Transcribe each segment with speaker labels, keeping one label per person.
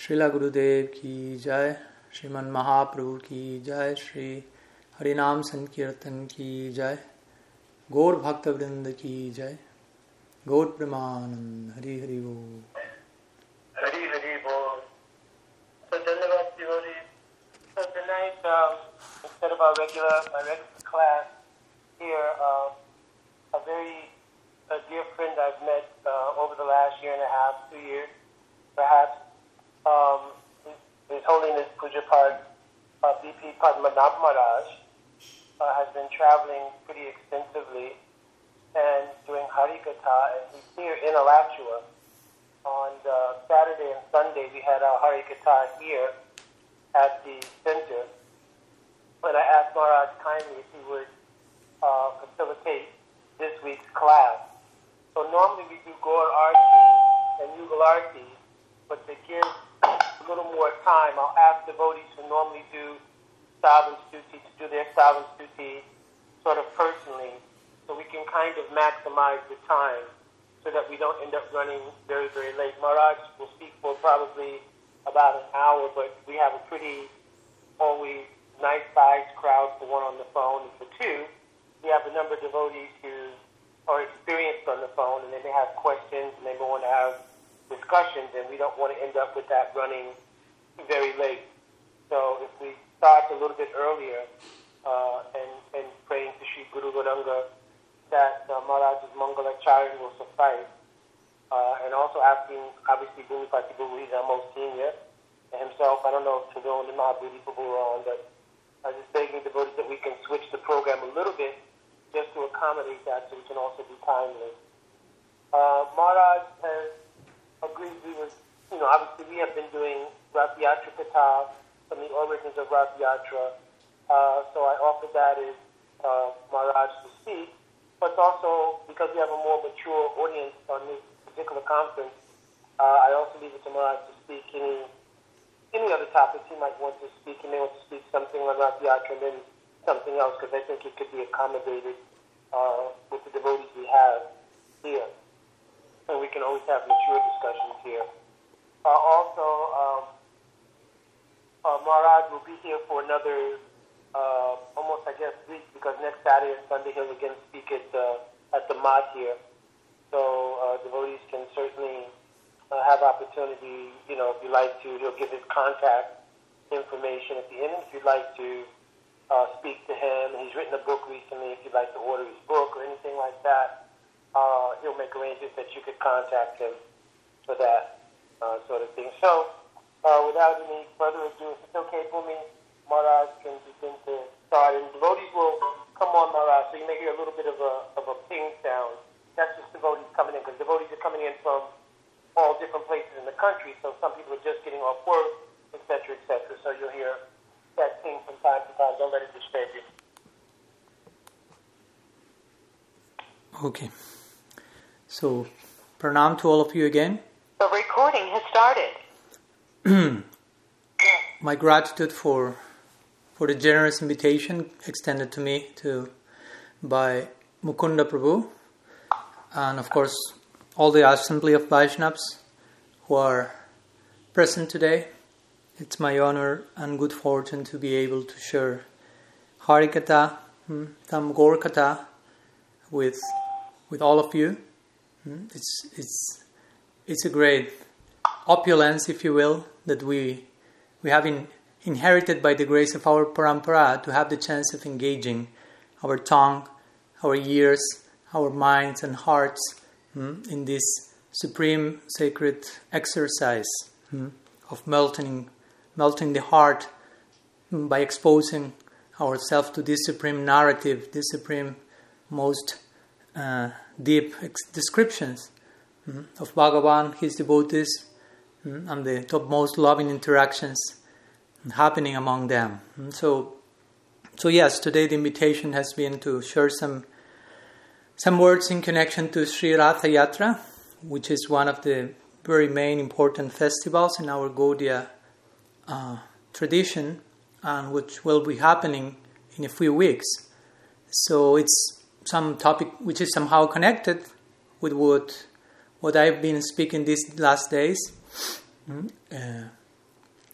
Speaker 1: Srila Gurudev ki jai, Sriman Mahaprabhu ki jai, Shri Harinam Sankirtan ki jai, Gaur Bhakta Vrinda ki jai, Gaur Pramanand, Hari Hari Bol.
Speaker 2: Hari Hari Bol. So Dhanavad devotees. So tonight, instead of my regular class here, a very dear friend I've met over the last year and a half, 2 years, perhaps, His Holiness Pujapad B.P. Padmanabh Maharaj has been traveling pretty extensively and doing Harikatha, and he's here in Alachua. On Saturday and Sunday, we had our Harikatha here at the center, and I asked Maharaj kindly if he would facilitate this week's class. So normally we do Gaur Arti and Yugal Arti, but to give a little more time, I'll ask devotees who normally do Savan Stuti to do their Savan Stuti sort of personally, so we can kind of maximize the time so that we don't end up running very, very late. Maharaj will speak for probably about an hour, but we have a pretty always nice-sized crowd for one on the phone, and for two, we have a number of devotees who are experienced on the phone, and they may have questions, and they may want to have discussions, and we don't want to end up with that running very late. So if we start a little bit earlier and praying to Sri Guru Gauranga that Maharaj's Mangala Charan will suffice, and also asking, obviously, Bhumipati Babu, he's our most senior, and himself, I don't know if Tadon and Mahabhuti Babu are on, but I was just begging devotees that we can switch the program a little bit just to accommodate that so we can also be timely. Maharaj has agreed obviously we have been doing Rath Yatra Katha from the origins of Rath Yatra, so I offered that as Maharaj to speak, but also because we have a more mature audience on this particular conference, I also leave it to Maharaj to speak any other topics he might want to speak. He may want to speak something on Rath Yatra and then something else, because I think it could be accommodated with the devotees we have here. And we can always have mature discussions here. Maharaj will be here for another almost, I guess, week, because next Saturday and Sunday he'll again speak at the Mat here. So devotees can certainly have opportunity, if you'd like to, he'll give his contact information at the end. If you'd like to speak to him, and he's written a book recently, if you'd like to order his book or anything like that, he'll make arrangements that you could contact him for that sort of thing. So, without any further ado, if it's okay for me, Maharaj can begin to start. And devotees will come on, Maharaj, so you may hear a little bit of a ping sound. That's just devotees coming in, because devotees are coming in from all different places in the country, so some people are just getting off work, etc., etc. So you'll hear that ping from time to time. Don't let it disturb you.
Speaker 1: Okay. So, pranam to all of you again.
Speaker 3: The recording has started.
Speaker 1: My gratitude for the generous invitation extended to me by Mukunda Prabhu, and of course all the assembly of Vaishnavas who are present today. It's my honor and good fortune to be able to share Harikatha, Tam Gaur Katha with all of you. It's a great opulence, if you will, that we have inherited by the grace of our parampara, to have the chance of engaging our tongue, our ears, our minds and hearts in this supreme sacred exercise of melting the heart by exposing ourselves to this supreme narrative, this supreme most deep descriptions of Bhagavan, his devotees, and the topmost loving interactions happening among them. So yes, today the invitation has been to share some words in connection to Sri Ratha Yatra, which is one of the very main important festivals in our Gaudiya tradition, and which will be happening in a few weeks. So it's some topic which is somehow connected with what I've been speaking these last days.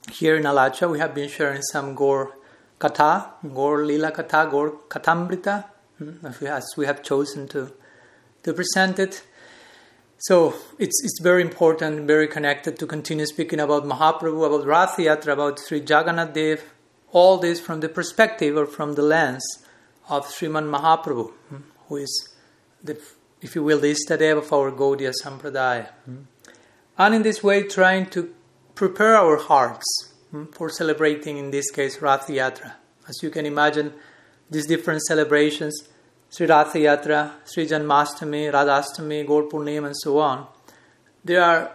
Speaker 1: here in Alachua, we have been sharing some Gaur Katha, Gaur Lila Katha, Gaur Kathamrita, as we have chosen to present it. So it's very important, very connected to continue speaking about Mahaprabhu, about Rath Yatra, about Sri Jagannath Dev, all this from the perspective or from the lens of Sriman Mahaprabhu, who is, if you will, the Istadev of our Gaudiya Sampradaya. And in this way, trying to prepare our hearts for celebrating, in this case, Rath Yatra. As you can imagine, these different celebrations, Sri Rath Yatra, Sri Janmashtami, Radhastami, Gaur Purnima, and so on, they are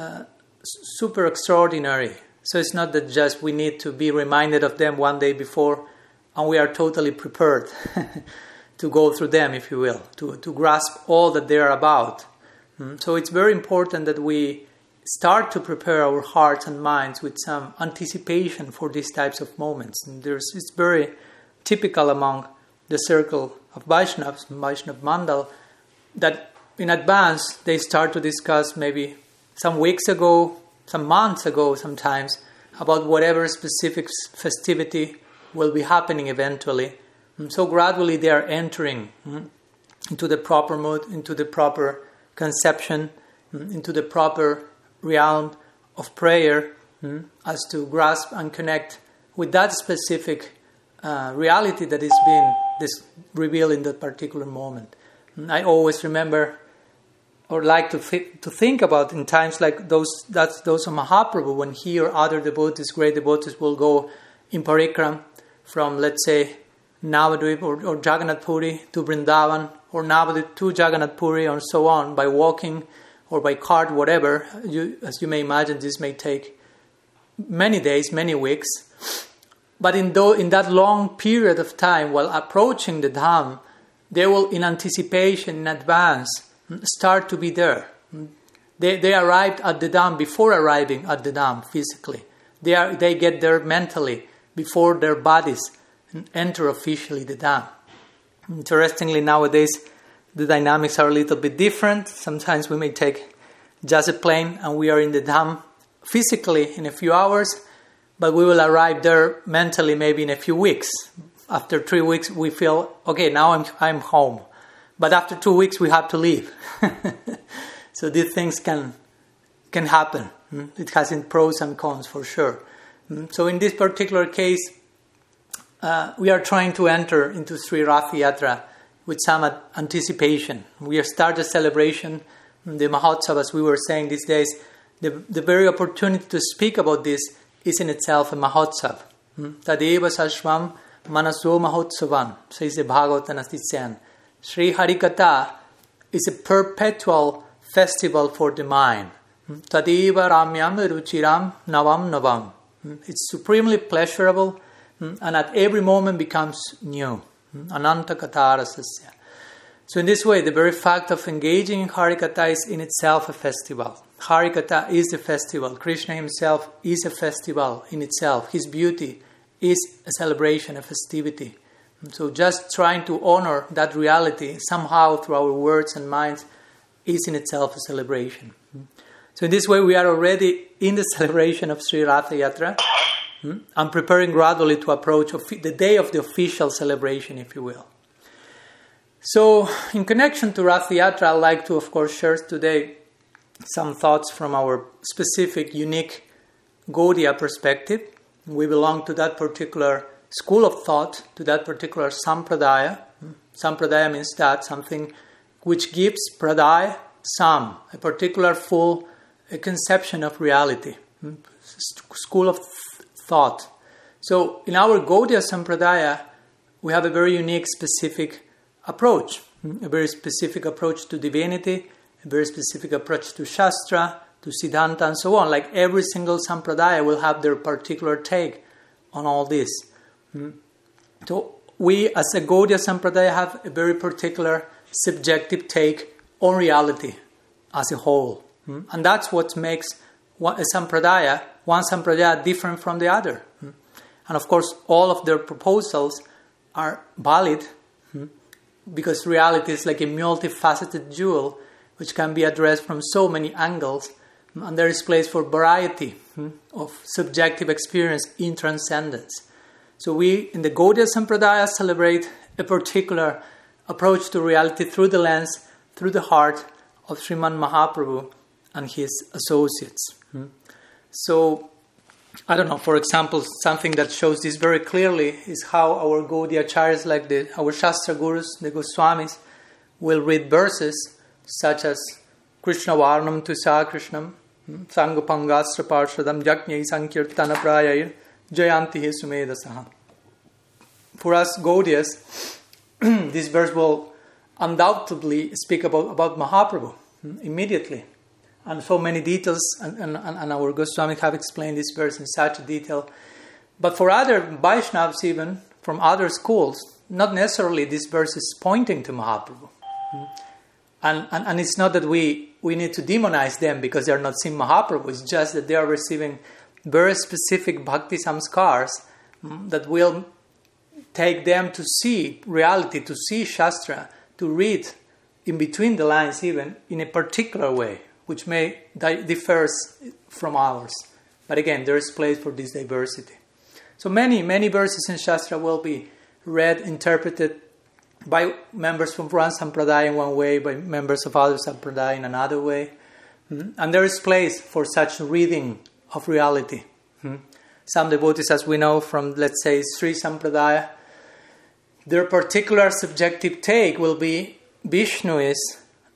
Speaker 1: super extraordinary. So it's not that just we need to be reminded of them one day before and we are totally prepared to go through them, if you will, to grasp all that they are about. So it's very important that we start to prepare our hearts and minds with some anticipation for these types of moments. And it's very typical among the circle of Vaishnavas, Vaishnav Mandal, that in advance they start to discuss maybe some weeks ago, some months ago sometimes, about whatever specific festivity will be happening eventually. And so gradually they are entering into the proper mood, into the proper conception, into the proper realm of prayer, as to grasp and connect with that specific reality that is being revealed in that particular moment. And I always remember, or like to think about in times like those of Mahaprabhu, when he or other devotees, great devotees, will go in parikram from, let's say, Navadvip or Jagannath Puri to Vrindavan, or Navadvip to Jagannath Puri, and so on, by walking or by cart, whatever. As you may imagine, this may take many days, many weeks. But in that long period of time, while approaching the Dham, they will, in anticipation, in advance, start to be there. They arrived at the Dham before arriving at the Dham physically. They get there mentally before their bodies enter officially the Dham. Interestingly, nowadays, the dynamics are a little bit different. Sometimes we may take just a plane and we are in the Dham physically in a few hours, but we will arrive there mentally maybe in a few weeks. After 3 weeks, we feel, okay, now I'm home. But after 2 weeks, we have to leave. So these things can happen. It has its pros and cons for sure. So in this particular case, we are trying to enter into Sri Rath Yatra with some anticipation. We start the celebration, the Mahotsav, as we were saying these days. The very opportunity to speak about this is in itself a Mahotsav. Tadeva Sashvam Manaso Mahotsavan, says the Bhagavatam as it says. Sri Harikatha is a perpetual festival for the mind. Tadeva Ramyam Ruchiram Navam Navam. It's supremely pleasurable and at every moment becomes new. Ananta Katharasasya. So in this way, the very fact of engaging in Harikatha is in itself a festival. Harikatha is a festival. Krishna himself is a festival in itself. His beauty is a celebration, a festivity. So just trying to honor that reality somehow through our words and minds is in itself a celebration. So in this way, we are already in the celebration of Sri Rath Yatra. I'm preparing gradually to approach the day of the official celebration, if you will. So, in connection to Rath Yatra, I'd like to, of course, share today some thoughts from our specific, unique Gaudiya perspective. We belong to that particular school of thought, to that particular Sampradaya. Sampradaya means that, something which gives Pradaya, Sam, a particular full conception of reality. School of thought. So in our Gaudiya Sampradaya, we have a very unique, specific approach. A very specific approach to divinity, a very specific approach to Shastra, to Siddhanta, and so on. Like every single Sampradaya will have their particular take on all this. So we, as a Gaudiya Sampradaya, have a very particular subjective take on reality as a whole. And that's what makes one Sampradaya different from the other. And of course, all of their proposals are valid because reality is like a multifaceted jewel which can be addressed from so many angles. And there is place for variety of subjective experience in transcendence. So we, in the Gaudiya Sampradaya, celebrate a particular approach to reality through the lens, through the heart of Sriman Mahaprabhu and his associates. So, I don't know, for example, something that shows this very clearly is how our Gaudiya acharyas, like our Shastra Gurus, the Goswamis, will read verses such as Krishna Varnam Tusa Krishnam, Sangapangastra Parshadam, Jaknyai Sankirtana Prayayir, Jayanti Sumedasaha. For us Gaudiyas, this verse will undoubtedly speak about Mahaprabhu immediately. And so many details, and our Goswami have explained this verse in such detail. But for other Vaishnavas, even from other schools, not necessarily this verse is pointing to Mahaprabhu. And it's not that we need to demonize them because they are not seeing Mahaprabhu. It's just that they are receiving very specific bhakti samskars that will take them to see reality, to see Shastra, to read in between the lines even in a particular way, which may differ from ours. But again, there is place for this diversity. So many verses in Shastra will be read, interpreted by members from one Sampradaya in one way, by members of other Sampradaya in another way. And there is place for such reading of reality. Some devotees, as we know from, let's say, Sri Sampradaya, their particular subjective take will be Vishnu is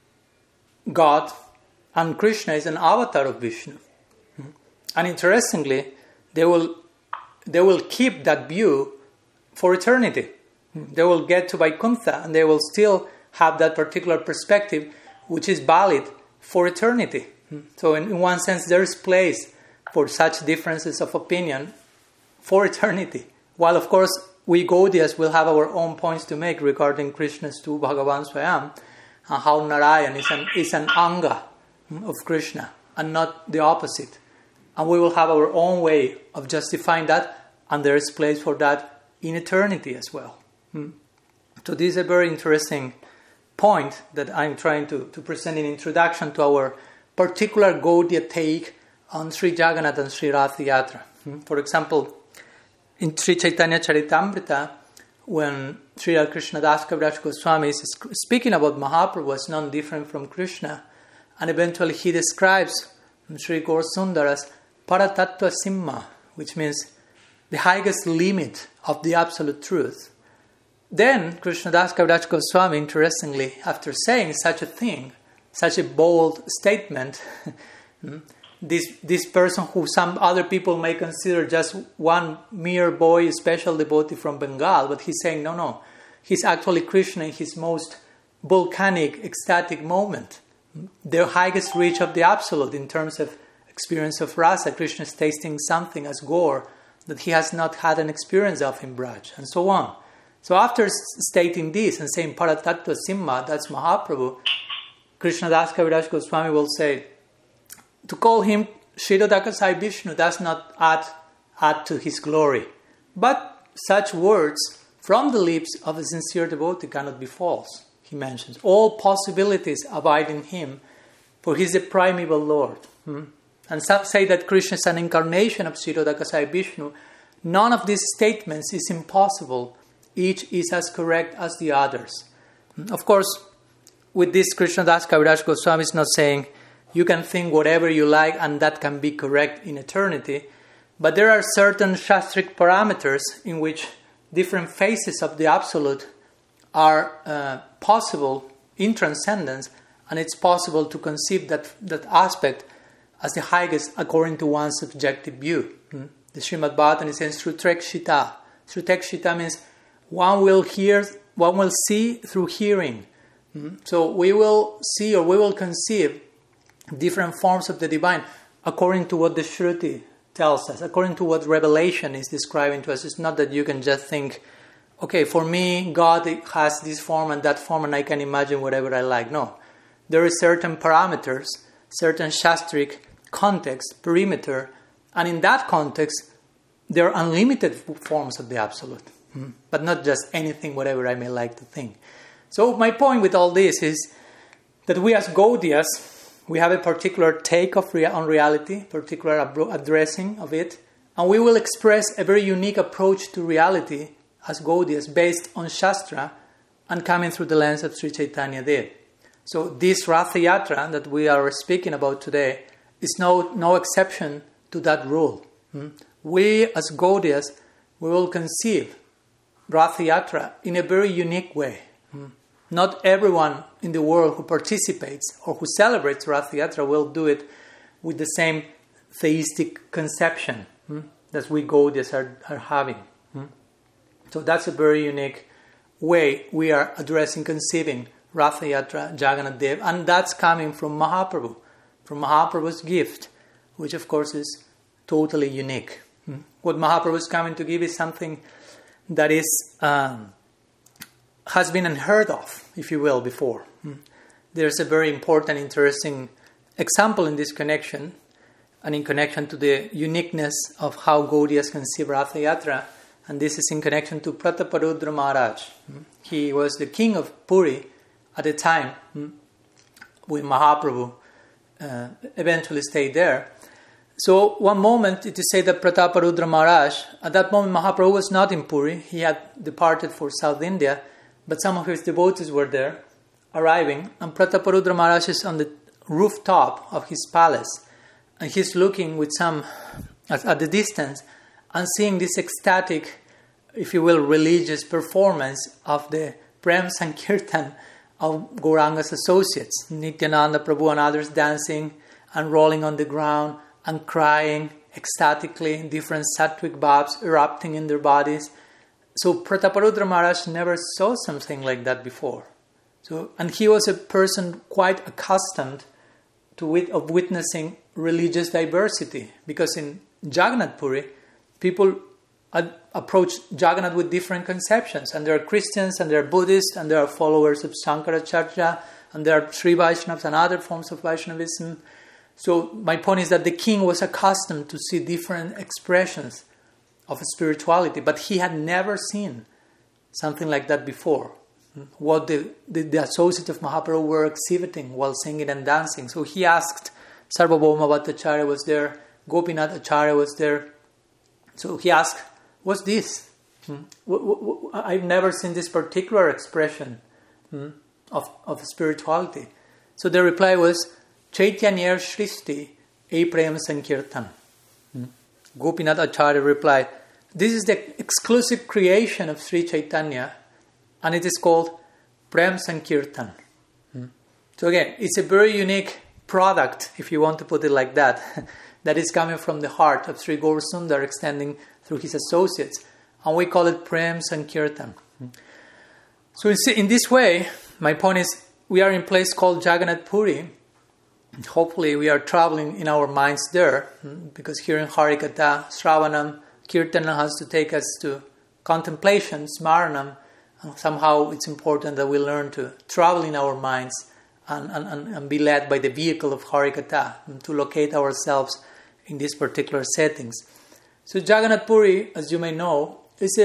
Speaker 1: God and Krishna is an avatar of Vishnu. And interestingly, they will keep that view for eternity. They will get to Vaikuntha and they will still have that particular perspective which is valid for eternity. So in one sense, there is place for such differences of opinion for eternity. While of course, we Gaudiyas will have our own points to make regarding Krishna's tu Bhagavan Swayam and how Narayan is an anga of Krishna and not the opposite. And we will have our own way of justifying that, and there is place for that in eternity as well. So this is a very interesting point that I'm trying to present in introduction to our particular Gaudiya take on Sri Jagannath and Sri Rath Yatra. For example, in Sri Chaitanya Charitamrita, when Sri Krishna Das Kaviraj Goswami is speaking about Mahaprabhu as none different from Krishna, and eventually he describes Sri Gaur Sundar as Paratattva Simha, which means the highest limit of the absolute truth. Then Krishna Das Kaviraj Goswami, interestingly, after saying such a thing, such a bold statement, this person who some other people may consider just one mere boy, special devotee from Bengal, but he's saying, no, he's actually Krishna in his most volcanic, ecstatic moment. The highest reach of the absolute in terms of experience of rasa. Krishna is tasting something as Gaur that he has not had an experience of in Braj, and so on. So after stating this and saying Paratattva Simha, that's Mahaprabhu, Krishna Das Kaviraj Goswami will say, to call him Shirodaka Sai Vishnu does not add to his glory. But such words from the lips of a sincere devotee cannot be false, he mentions. All possibilities abide in him, for he is the primeval Lord. And some say that Krishna is an incarnation of Shirodaka Sai Vishnu. None of these statements is impossible. Each is as correct as the others. Of course, with this, Krishna Das Kaviraj Goswami is not saying you can think whatever you like and that can be correct in eternity. But there are certain shastric parameters in which different phases of the Absolute are possible in transcendence, and it's possible to conceive that aspect as the highest according to one's subjective view. The Srimad Bhagavatam says Srutekshita. Srutekshita means one will see through hearing. So we will see or we will conceive different forms of the divine according to what the Shruti tells us, according to what revelation is describing to us. It's not that you can just think, okay, for me, God has this form and that form and I can imagine whatever I like. No. There are certain parameters, certain shastric context, perimeter, and in that context, there are unlimited forms of the Absolute. But not just anything, whatever I may like to think. So my point with all this is that we as Gaudiyas, we have a particular take on reality, particular addressing of it, and we will express a very unique approach to reality as Gaudiyas based on Shastra and coming through the lens of Sri Chaitanya Dev. So this Ratha Yatra that we are speaking about today is no exception to that rule. We as Gaudiyas, we will conceive Ratha Yatra in a very unique way. Not everyone in the world who participates or who celebrates Ratha Yatra will do it with the same theistic conception that we Gaudiyas are having. So that's a very unique way we are addressing, conceiving Ratha Yatra, Jagannath Dev, and that's coming from Mahaprabhu, from Mahaprabhu's gift, which of course is totally unique. What Mahaprabhu is coming to give is something that is has been unheard of, if you will, before. There's a very important, interesting example in this connection, and in connection to the uniqueness of how Gaudiyas conceive Ratha Yatra, and this is in connection to Prataparudra Maharaj. He was the king of Puri at the time when Mahaprabhu eventually stayed there. So one moment it is said that Prataparudra Maharaj, at that moment Mahaprabhu was not in Puri, he had departed for South India, but some of his devotees were there, arriving, and Prataparudra Maharaj is on the rooftop of his palace, and he's looking with at the distance, and seeing this ecstatic, if you will, religious performance of the Prem Sankirtan of Gauranga's associates, Nityananda Prabhu and others dancing and rolling on the ground and crying ecstatically, different sattvic bhavs erupting in their bodies. So Prataparudra Maharaj never saw something like that before. And he was a person quite accustomed to witnessing religious diversity, because in Jagannath Puri, people approach Jagannath with different conceptions, and there are Christians, and there are Buddhists, and there are followers of Shankaracharya, and there are Sri Vaishnavas and other forms of Vaishnavism. So my point is that the king was accustomed to see different expressions of spirituality, but he had never seen something like that before. What the associates of Mahaprabhu were exhibiting while singing and dancing. So he asked, Sarvabhauma Bhattacharya was there, Gopinath Acharya was there. So he asked, what's this? I've never seen this particular expression of spirituality. So the reply was, Chaitanya Shristi E Prem Sankirtan. Gopinath Acharya replied, this is the exclusive creation of Sri Chaitanya, and it is called Prem Sankirtan. So again, it's a very unique product, if you want to put it like that, that is coming from the heart of Sri Gaur Sundar, extending through his associates, and we call it Prem Sankirtan. So in this way, my point is, we are in a place called Jagannath Puri. Hopefully we are traveling in our minds there, because here in Harikatha, Shravanam, Kirtana has to take us to contemplation, Smaranam, and somehow it's important that we learn to travel in our minds and be led by the vehicle of Harikatha, and to locate ourselves in these particular settings. So Jagannath Puri, as you may know, is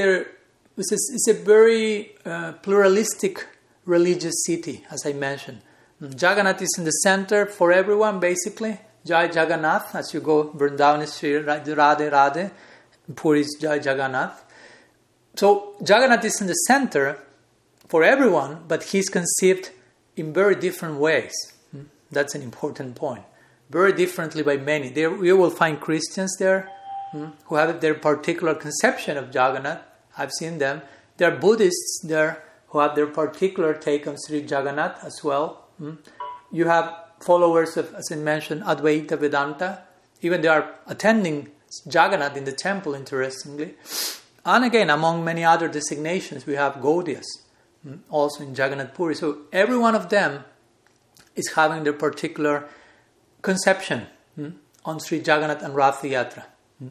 Speaker 1: a very pluralistic religious city, as I mentioned. Jagannath is in the center for everyone, basically. Jai Jagannath, as you go, Vrindavan is Shri Radhe Radhe, Puri is Jai Jagannath. So Jagannath is in the center for everyone, but he's conceived in very different ways. That's an important point. Very differently by many. You will find Christians there who have their particular conception of Jagannath. I've seen them. There are Buddhists there who have their particular take on Sri Jagannath as well. You have followers of, as I mentioned, Advaita Vedanta. Even they are attending Jagannath in the temple, interestingly. And again, among many other designations, we have Gaudiyas, also in Jagannath Puri. So every one of them is having their particular conception on Sri Jagannath and Ratha Yatra.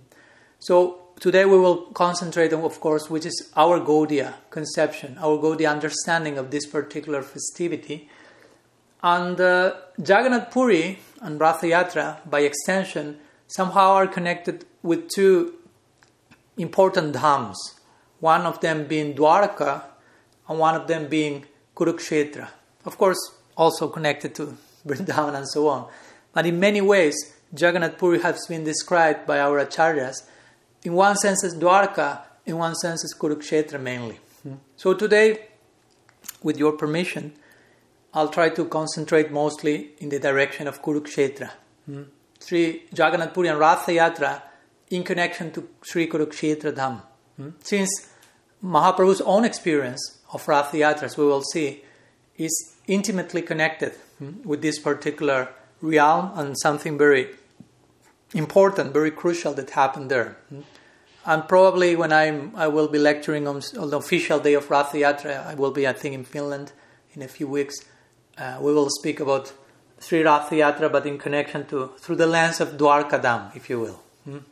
Speaker 1: So today we will concentrate on, of course, which is our Gaudiya conception, our Gaudiya understanding of this particular festivity. And Jagannath Puri and Ratha Yatra, by extension, somehow are connected with two important dhams. One of them being Dwarka, and one of them being Kurukshetra. Of course, also connected to Vrindavan and so on. But in many ways, Jagannath Puri has been described by our acharyas, in one sense as Dwarka, in one sense as Kurukshetra mainly. So today, with your permission, I'll try to concentrate mostly in the direction of Kurukshetra. Sri Jagannath Puri and Ratha Yatra in connection to Sri Kurukshetra Dham. Since Mahaprabhu's own experience of Ratha Yatra, as we will see, is intimately connected with this particular realm and something very important, very crucial that happened there. And probably when I will be lecturing on the official day of Ratha Yatra, I will be, I think, in Finland in a few weeks. We will speak about Sri Ratha Yatra, but in connection through the lens of Dwarka Dham, if you will.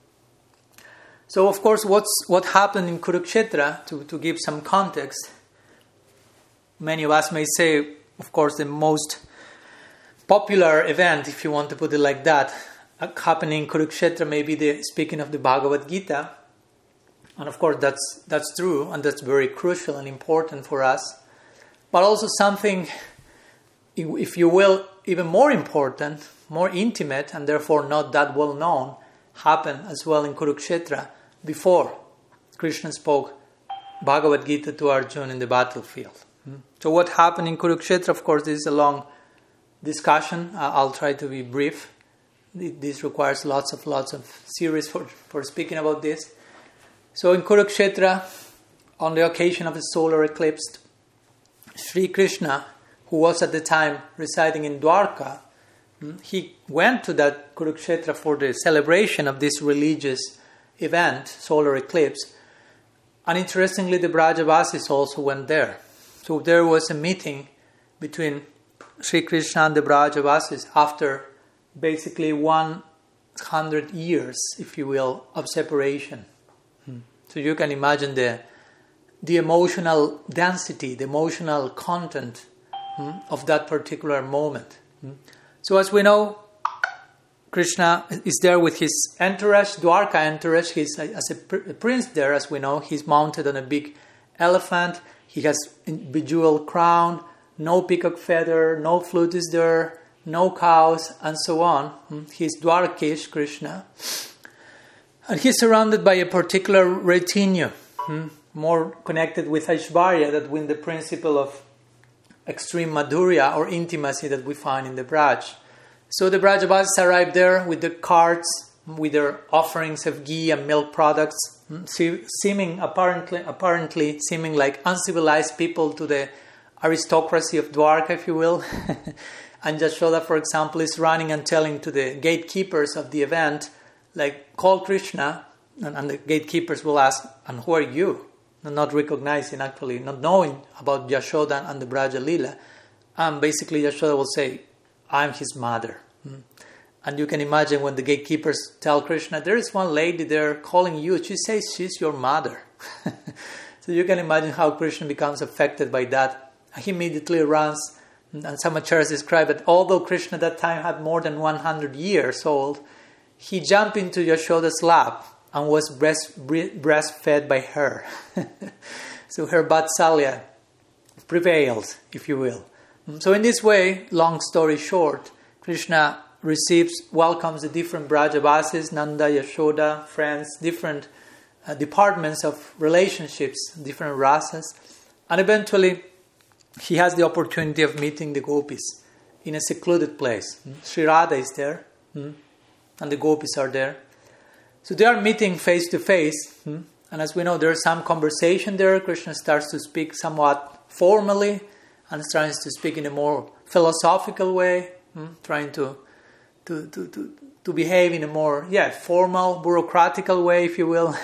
Speaker 1: So, of course, what happened in Kurukshetra, to give some context, many of us may say, of course, the most popular event, if you want to put it like that, happening in Kurukshetra may be the speaking of the Bhagavad Gita. And of course, that's true, and that's very crucial and important for us. But also something, if you will, even more important, more intimate, and therefore not that well known, happened as well in Kurukshetra before Krishna spoke Bhagavad Gita to Arjuna in the battlefield. So what happened in Kurukshetra, of course, this is a long discussion. I'll try to be brief. This requires lots of series for speaking about this. So in Kurukshetra, on the occasion of the solar eclipse, Sri Krishna, who was at the time residing in Dwarka, he went to that Kurukshetra for the celebration of this religious event, solar eclipse. And interestingly, the Brajavasis also went there. So there was a meeting between Sri Krishna and the Brajavasis after basically 100 years, if you will, of separation. So you can imagine the emotional density, the emotional content of that particular moment. So as we know, Krishna is there with his entourage, Dwarka entourage. He's as a prince there, as we know. He's mounted on a big elephant. He has a bejeweled crown, no peacock feather, no flute is there, no cows, and so on. He's Dwarkish, Krishna. And he's surrounded by a particular retinue, more connected with Aishvarya, that with the principle of extreme madhurya or intimacy that we find in the Braj. So the Brajavasis arrived there with the carts, with their offerings of ghee and milk products, apparently seeming like uncivilized people to the aristocracy of Dwarka, if you will. And Yashoda, for example, is running and telling to the gatekeepers of the event, like, call Krishna, and the gatekeepers will ask, and who are you? Not recognizing, actually, not knowing about Yashoda and the Braja Lila. And basically Yashoda will say, I'm his mother. And you can imagine when the gatekeepers tell Krishna, there is one lady there calling you. She says she's your mother. So you can imagine how Krishna becomes affected by that. He immediately runs. And some acharyas describe that although Krishna at that time had more than 100 years old, he jumped into Yashoda's lap and was breastfed by her. So her Vatsalya prevailed, if you will. So in this way, long story short, Krishna welcomes the different Brajavasis, Nanda, Yashoda, friends, different departments of relationships, different rasas. And eventually, he has the opportunity of meeting the gopis in a secluded place. Sri Radha is there, and the gopis are there. So they are meeting face to face, and as we know, there's some conversation there. Krishna starts to speak somewhat formally, and starts to speak in a more philosophical way, trying to behave in a more formal, bureaucratical way, if you will.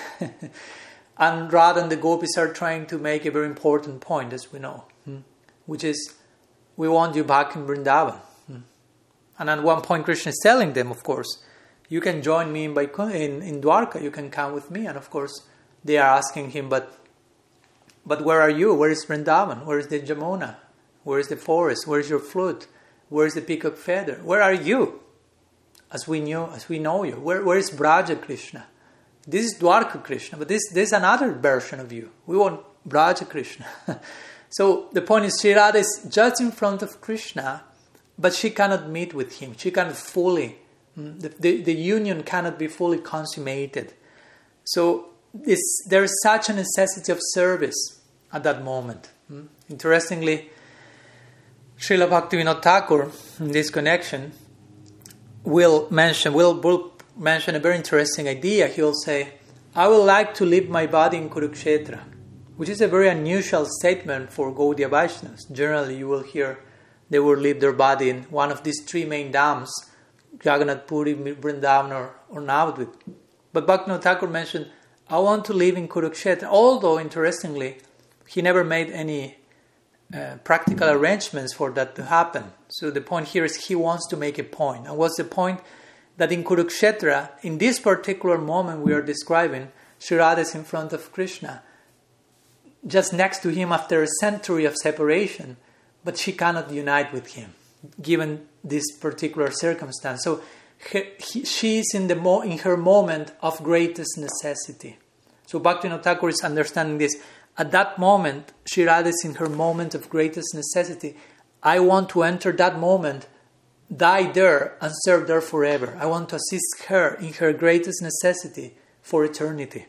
Speaker 1: And Radha and the gopis are trying to make a very important point, as we know, which is, we want you back in Vrindavan. And at one point Krishna is telling them, of course, you can join me in Dwarka, you can come with me. And of course they are asking him, but where are you? Where is Vrindavan? Where is the Jamuna? Where is the forest? Where is your flute? Where is the peacock feather? Where are you? As we know you. Where is Braja Krishna? This is Dwarka Krishna, but this is another version of you. We want Braja Krishna. So the point is, Sri Radha is just in front of Krishna, but she cannot meet with him. She cannot fully, the union cannot be fully consummated. So there is such a necessity of service at that moment. Interestingly, Srila Bhaktivinoda Thakur, in this connection, will mention a very interesting idea. He will say, I would like to leave my body in Kurukshetra, which is a very unusual statement for Gaudiya Vaishnavas. Generally, you will hear they will leave their body in one of these three main dhams, Jagannath Puri, Vrindavan or Navadvip. But Bhaktivinoda Thakur mentioned, I want to live in Kurukshetra, although, interestingly, he never made any practical arrangements for that to happen. So the point here is he wants to make a point. And what's the point? That in Kurukshetra, in this particular moment we are describing, Sri Radha is in front of Krishna, just next to him after a century of separation, but she cannot unite with him, given this particular circumstance. So she is in her moment of greatest necessity. So Bhaktivinoda Thakur is understanding this. At that moment, Sri Radha is in her moment of greatest necessity. I want to enter that moment, die there, and serve there forever. I want to assist her in her greatest necessity for eternity.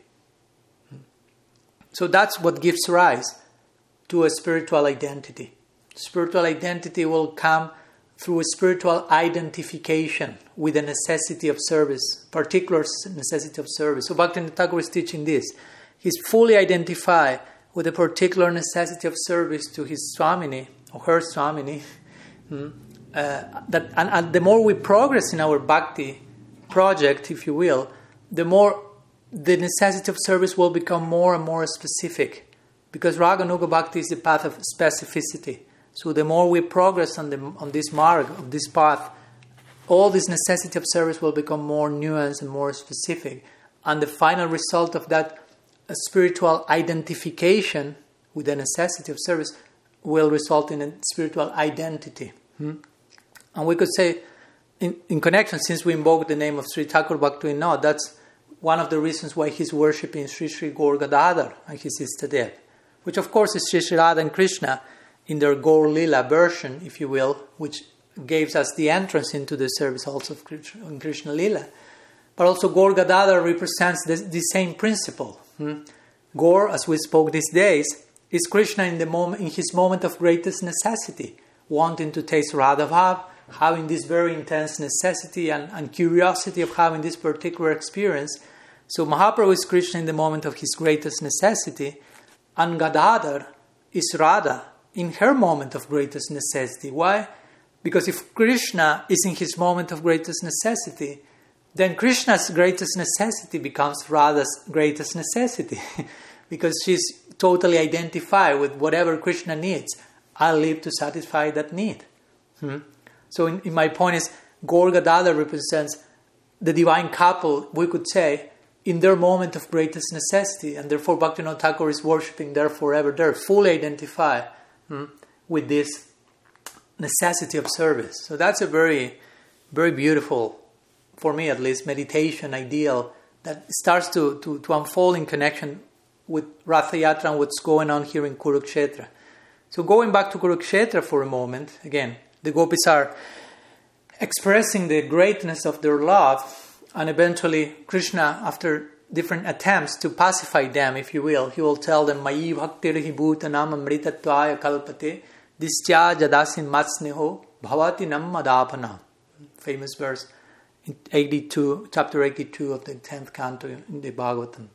Speaker 1: So that's what gives rise to a spiritual identity. Spiritual identity will come through a spiritual identification with the necessity of service, particular necessity of service. So Bhaktivinoda Thakur is teaching this. He's fully identified with a particular necessity of service to his Swamini, or her Swamini. And the more we progress in our bhakti project, if you will, the more the necessity of service will become more and more specific. Because Raganuga Bhakti is the path of specificity. So the more we progress on this marg, of this path, all this necessity of service will become more nuanced and more specific. And the final result of that spiritual identification with the necessity of service will result in a spiritual identity. And we could say, in connection, since we invoke the name of Sri Thakur Bhaktivinoda, that's one of the reasons why he's worshipping Sri Sri Gaur Gadadhar and his Istadev, which of course is Sri Sri Radha and Krishna in their Gaur Lila version, if you will, which gives us the entrance into the service also of Krishna Lila. But also Gaur Gadadhar represents the same principle. Gaur, as we spoke these days, is Krishna in his moment of greatest necessity, wanting to taste Radha Bhav, having this very intense necessity and curiosity of having this particular experience. So Mahaprabhu is Krishna in the moment of his greatest necessity, and Gadadhar is Radha in her moment of greatest necessity. Why? Because if Krishna is in his moment of greatest necessity, then Krishna's greatest necessity becomes Radha's greatest necessity. Because she's totally identified with whatever Krishna needs. I'll live to satisfy that need. So in my point is, Gaur Gadadhar represents the divine couple, we could say, in their moment of greatest necessity. And therefore Bhaktivinoda Thakur is worshipping there forever. They're fully identified with this necessity of service. So that's a very, very beautiful, for me at least, meditation ideal that starts to unfold in connection with Ratha Yatra and what's going on here in Kurukshetra. So going back to Kurukshetra for a moment, again, the gopis are expressing the greatness of their love, and eventually Krishna, after different attempts to pacify them, if you will, he will tell them, Mayi bhaktirhi bhutanam amritatvaya kalpate disya jadasin matsneho bhavati nam madapana. Famous verse in chapter 82 of the 10th canto in the Bhagavatam.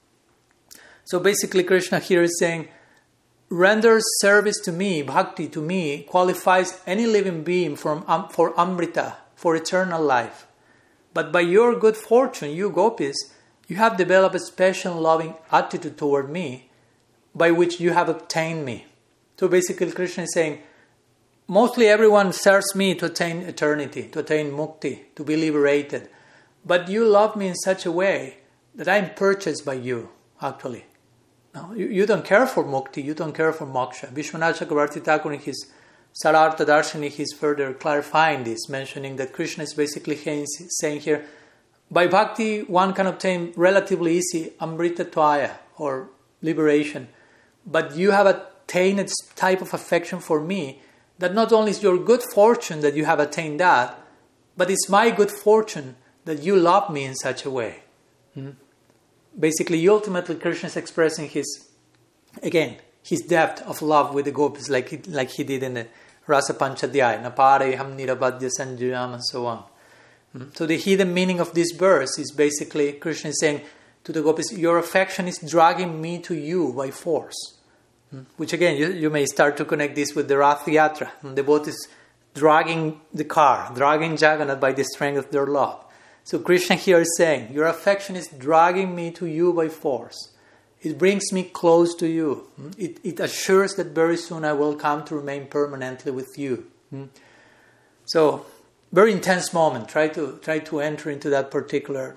Speaker 1: So basically Krishna here is saying, renders service to me, bhakti to me, qualifies any living being for amrita, for eternal life. But by your good fortune, you gopis, you have developed a special loving attitude toward me, by which you have obtained me. So basically Krishna is saying, mostly everyone serves me to attain eternity, to attain mukti, to be liberated. But you love me in such a way that I am purchased by you, actually. No, you don't care for mukti, you don't care for moksha. Vishwanath Chakravarti Thakur in his Sarartha Darshani, he's further clarifying this, mentioning that Krishna is basically saying here, by bhakti one can obtain relatively easy amritatvaya, or liberation. But you have attained a type of affection for me that not only is your good fortune that you have attained that, but it's my good fortune that you love me in such a way. Basically, ultimately, Krishna is expressing his depth of love with the gopis, like he did in the Rasa Panchadhyaya, Napareham Nirabadya Sanjayam, and so on. So the hidden meaning of this verse is basically Krishna is saying to the gopis, your affection is dragging me to you by force. Which again, you may start to connect this with the Rath Yatra. The devotees dragging the car, dragging Jagannath by the strength of their love. So Krishna here is saying, your affection is dragging me to you by force. It brings me close to you. It assures that very soon I will come to remain permanently with you. So, very intense moment. Try to enter into that particular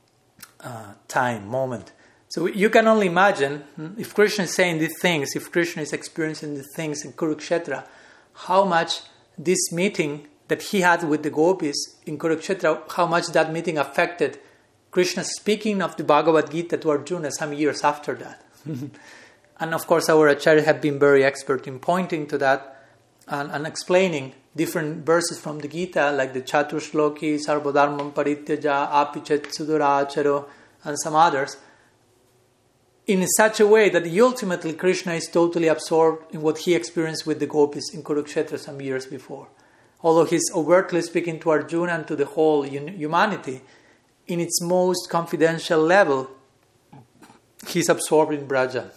Speaker 1: moment. So you can only imagine, if Krishna is saying these things, if Krishna is experiencing these things in Kurukshetra, how much this meeting that he had with the gopis in Kurukshetra, how much that meeting affected Krishna speaking of the Bhagavad Gita to Arjuna some years after that. And of course our Acharyas have been very expert in pointing to that and explaining different verses from the Gita, like the Chaturshloki, Sarvadharmam Parityaja, Apichet Suduracharo, and some others, in such a way that ultimately Krishna is totally absorbed in what he experienced with the gopis in Kurukshetra some years before. Although he's overtly speaking to Arjuna and to the whole humanity, in its most confidential level, he's absorbed in Braja.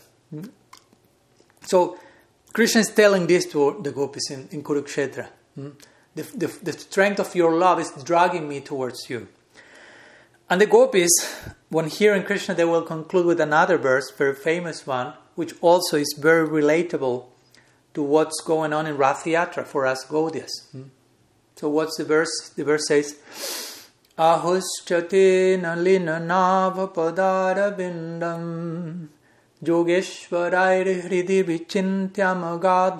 Speaker 1: So Krishna is telling this to the gopis in Kurukshetra. The strength of your love is dragging me towards you. And the gopis, when hearing Krishna, they will conclude with another verse, very famous one, which also is very relatable to what's going on in Rath Yatra for us Gaudias. So what's the verse? The verse says, Ahuschate nalina nava padara vindam Yogeshwarai hridi vichintyam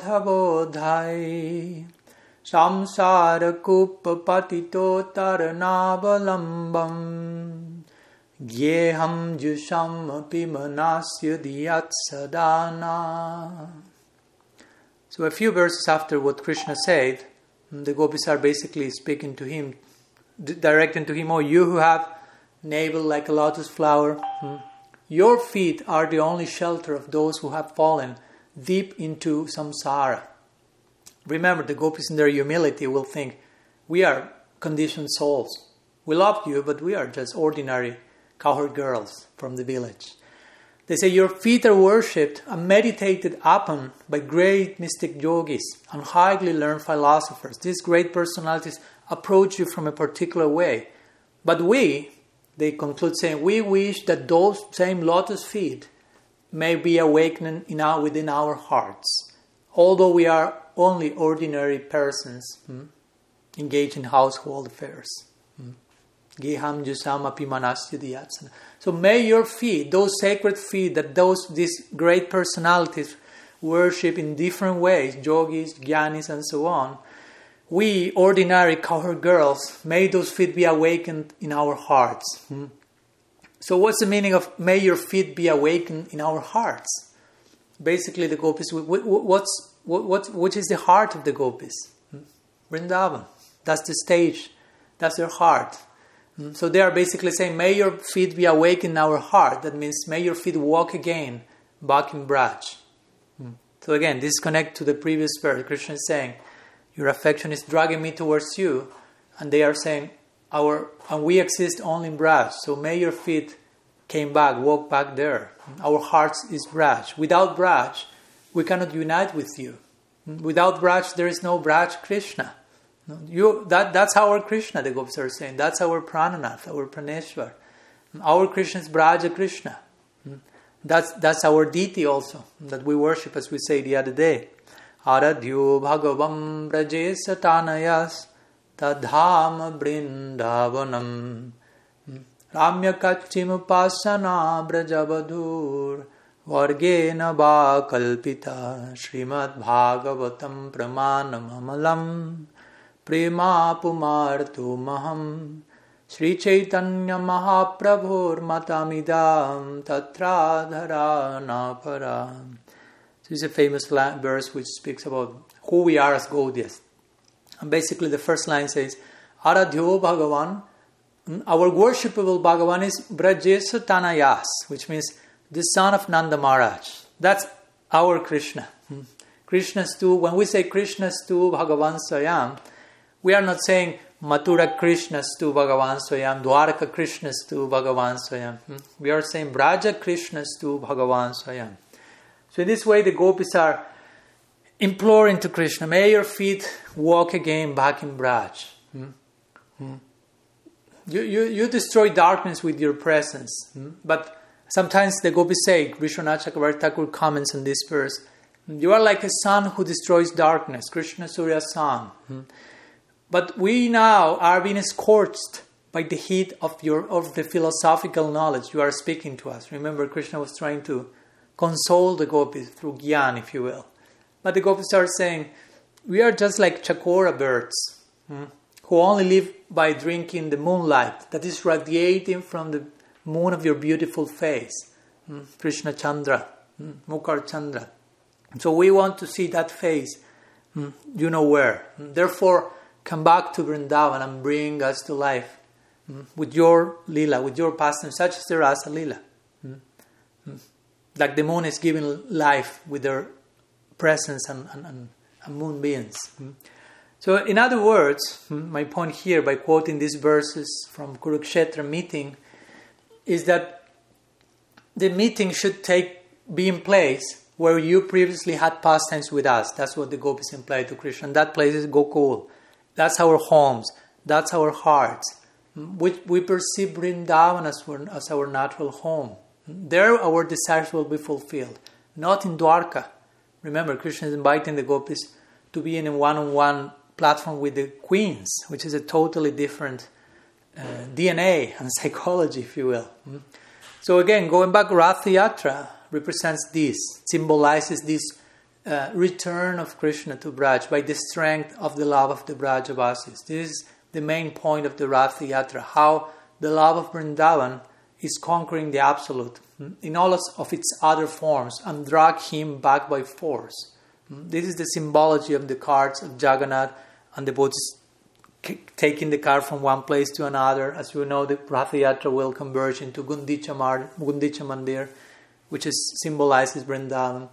Speaker 1: agadhavodhai Samsara kupa patito taranavalamvam Gyeham jusham api manasya diyat sadana. So a few verses after what Krishna said, the gopis are basically speaking to him, directing to him, oh, you who have navel like a lotus flower, your feet are the only shelter of those who have fallen deep into samsara. Remember, the gopis in their humility will think, we are conditioned souls. We love you, but we are just ordinary cowherd girls from the village. They say your feet are worshipped and meditated upon by great mystic yogis and highly learned philosophers. These great personalities approach you from a particular way. But they conclude saying, we wish that those same lotus feet may be awakening within our hearts. Although we are only ordinary persons engaged in household affairs. Geham jusam api manasya diyatsana. So may your feet, those sacred feet that these great personalities worship in different ways, yogis, jnanis, and so on, we ordinary cowherd girls, may those feet be awakened in our hearts. So what's the meaning of may your feet be awakened in our hearts? Basically the gopis, which is the heart of the gopis? Vrindavan. That's the stage. That's their heart. So they are basically saying, may your feet be awakened in our heart. That means, may your feet walk again back in Braj. So again, this connects to the previous verse. Krishna is saying, your affection is dragging me towards you. And they are saying, and we exist only in Braj. So may your feet walk back there. Our hearts is Braj. Without Braj, we cannot unite with you. Without Braj, there is no Braj Krishna. That's our Krishna, the gopis are saying. That's our Prananath, our Praneshwar. Our Krishna is Braja Krishna. That's our deity also, that we worship, as we say the other day. Aradhyo bhagavam braje satanayas tadham brindavanam ramya kachim upasana brajavadur vargena va kalpita Srimad Bhagavatam pramanam amalam Prema pumartu maham Sri Chaitanya Mahaprabhur matamidam tatra dharana param. This is a famous verse which speaks about who we are as Gaudiyas. And basically the first line says, Aradhyo Bhagavan, our worshipable Bhagavan is Brajesa Tanayas, which means the son of Nanda Maharaj. That's our Krishna. Krishnastu, when we say Krishnastu Bhagavan Swayam, we are not saying Mathura Krishnastu Bhagavan Swayam, Dwarka Krishnastu Bhagavan Swayam. We are saying Braja Krishnastu Bhagavan Swayam. So in this way the gopis are imploring to Krishna, may your feet walk again back in Braj. You destroy darkness with your presence. But sometimes the gopis say, Vishwanath Chakravarti Thakur comments on this verse, you are like a sun who destroys darkness, Krishna Surya's son. But we now are being scorched by the heat of the philosophical knowledge you are speaking to us. Remember, Krishna was trying to console the gopis through gyan, if you will. But the gopis are saying, we are just like chakora birds, who only live by drinking the moonlight that is radiating from the moon of your beautiful face, Krishna Chandra, Mukhar Chandra. So we want to see that face, you know where. Therefore, come back to Vrindavan and bring us to life with your lila, with your pastime, such as the Rasa lila. Like the moon is giving life with their presence and moonbeams. So in other words, my point here by quoting these verses from Kurukshetra meeting is that the meeting should be in place where you previously had pastimes with us. That's what the gopis imply to Krishna. And that place is Gokul. That's our homes. That's our hearts. We perceive Vrindavan as our natural home. There our desires will be fulfilled. Not in Dwarka. Remember, Krishna is inviting the gopis to be in a one-on-one platform with the queens, which is a totally different DNA and psychology, if you will. So again, going back, Rath Yatra represents this, symbolizes this return of Krishna to Braj by the strength of the love of the Brajavasis. This is the main point of the Rath Yatra, how the love of Vrindavan is conquering the Absolute in all of its other forms and drag him back by force. This is the symbology of the carts of Jagannath and the boats taking the car from one place to another. As you know, the Rath Yatra will converge into Gundicha Mandir, which symbolizes Vrindavan.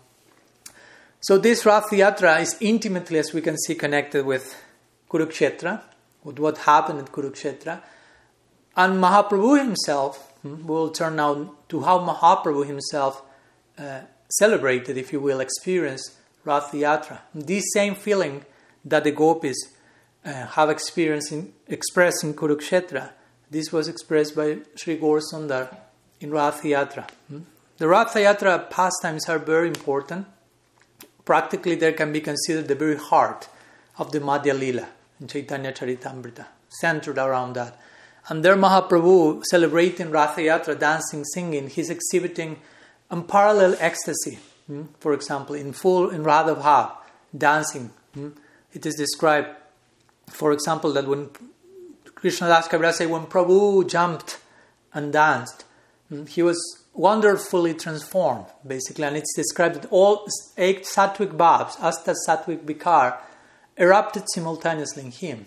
Speaker 1: So this Rath Yatra is intimately, as we can see, connected with Kurukshetra, with what happened at Kurukshetra. And Mahaprabhu himself, will turn now to how Mahaprabhu himself celebrated, if you will, experienced Rath Yatra. This same feeling that the gopis have expressed in Kurukshetra, this was expressed by Sri Gaur Sundar in Rath Yatra. The Rath Yatra pastimes are very important. Practically, they can be considered the very heart of the Madhya Lila in Chaitanya Charitamrita, centered around that. And there Mahaprabhu, celebrating Rath Yatra, dancing, singing, he's exhibiting unparalleled ecstasy. For example, in Radha Bhav, dancing. It is described, for example, that when Krishnadas Kaviraj says, when Prabhu jumped and danced, he was wonderfully transformed, basically. And it's described that all 8 sattvic bhavs, Asta Sattvic Vikar, erupted simultaneously in him.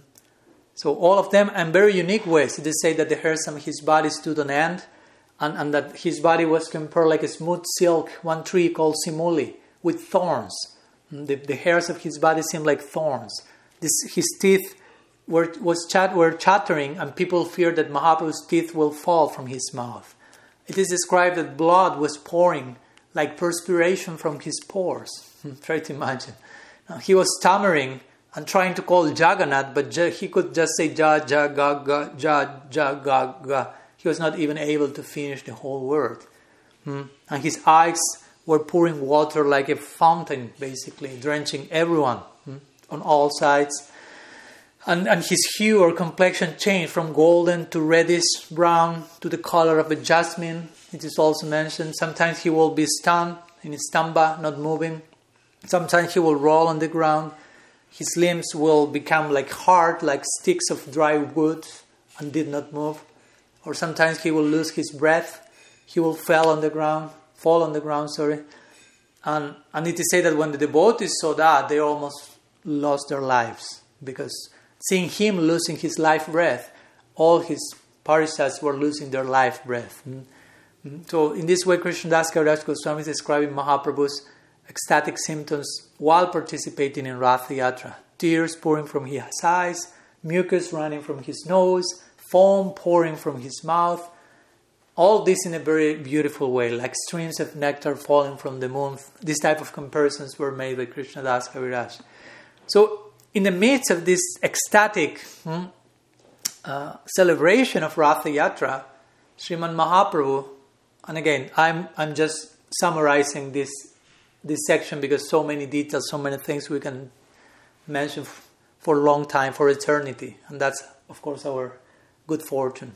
Speaker 1: So all of them in very unique ways. It is said that the hairs of his body stood on end, and that his body was compared like a smooth silk, one tree called Simuli, with thorns. The hairs of his body seemed like thorns. His teeth were chattering, and people feared that Mahaprabhu's teeth will fall from his mouth. It is described that blood was pouring like perspiration from his pores. Try to imagine. Now, he was stammering and trying to call Jagannath, but he could just say ja, ja, ga, ga, ja, ja, ga, ga. He was not even able to finish the whole word. And his eyes were pouring water like a fountain, basically, drenching everyone on all sides. And his hue or complexion changed from golden to reddish brown to the color of a jasmine. It is also mentioned. Sometimes he will be stunned in his stamba, not moving. Sometimes he will roll on the ground. His limbs will become like hard, like sticks of dry wood, and did not move. Or sometimes he will lose his breath. He will fall on the ground. And it is said that when the devotees saw that, they almost lost their lives, because seeing him losing his life breath, all his parishas were losing their life breath. So in this way, Krishnadas Kaviraj Goswami is describing Mahaprabhu's ecstatic symptoms while participating in Rath Yatra. Tears pouring from his eyes, mucus running from his nose, foam pouring from his mouth. All this in a very beautiful way, like streams of nectar falling from the moon. These type of comparisons were made by Krishnadas Kaviraj. So in the midst of this ecstatic celebration of Rath Yatra, Sriman Mahaprabhu, and again, I'm just summarizing this section because so many details, so many things we can mention for a long time, for eternity. And that's, of course, our good fortune.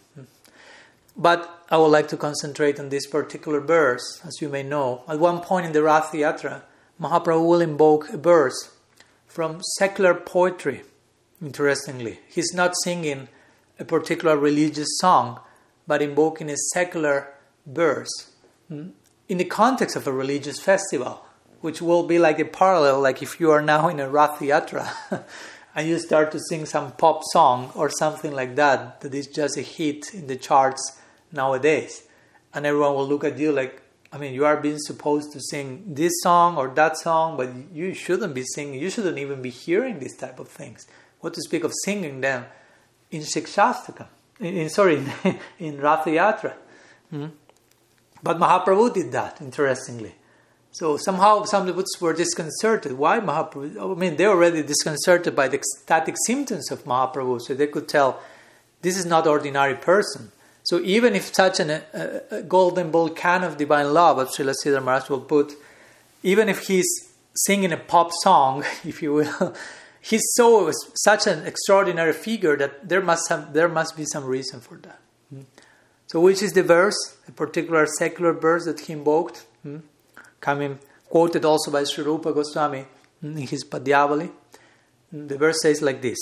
Speaker 1: But I would like to concentrate on this particular verse. As you may know, at one point in the Rath Yatra, Mahaprabhu will invoke a verse from secular poetry, interestingly. He's not singing a particular religious song, but invoking a secular verse in the context of a religious festival, which will be like a parallel, like if you are now in a Rath Yatra and you start to sing some pop song or something like that is just a hit in the charts nowadays. And everyone will look at you like, you are being supposed to sing this song or that song, but you shouldn't be singing, you shouldn't even be hearing these type of things. What to speak of singing them in Shikshastakam, in Rath Yatra. But Mahaprabhu did that, interestingly. So somehow some devotees were disconcerted. Why Mahaprabhu? They were already disconcerted by the ecstatic symptoms of Mahaprabhu, so they could tell this is not ordinary person. So even if such a golden volcano of divine love, as Srila Sridhar Maharaj will put, even if he's singing a pop song, if you will, he's such an extraordinary figure that there must be some reason for that. So which is the verse, a particular secular verse that he invoked, quoted also by Sri Rupa Goswami in his Padyavali. The verse says like this: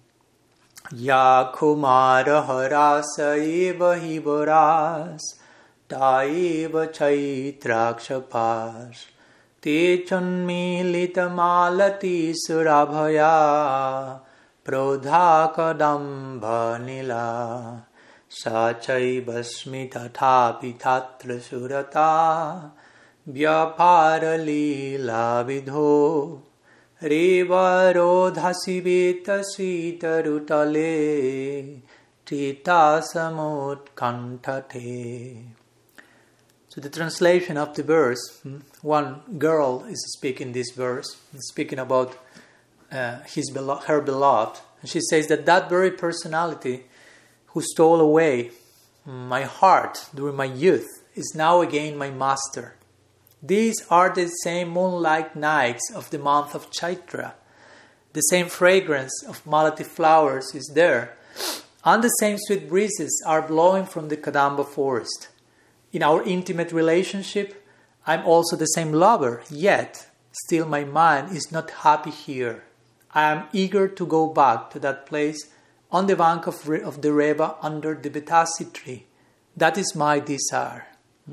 Speaker 1: Ya kumara harasa eva hibaras ta eva chaitrakshapas te chanmilita malati surabhaya prodha kadamba nila sa chaivasmi tathapi tatra surata vyapara lila vidho Reva dhasiveta sitarutale tita samut kantate. So the translation of the verse, one girl is speaking this verse, speaking about her beloved. And she says that very personality who stole away my heart during my youth is now again my master. These are the same moonlight nights of the month of Chaitra. The same fragrance of malati flowers is there, and the same sweet breezes are blowing from the Kadamba forest. In our intimate relationship, I'm also the same lover, yet still my mind is not happy here. I am eager to go back to that place on the bank of the Reva under the Betasi tree. That is my desire.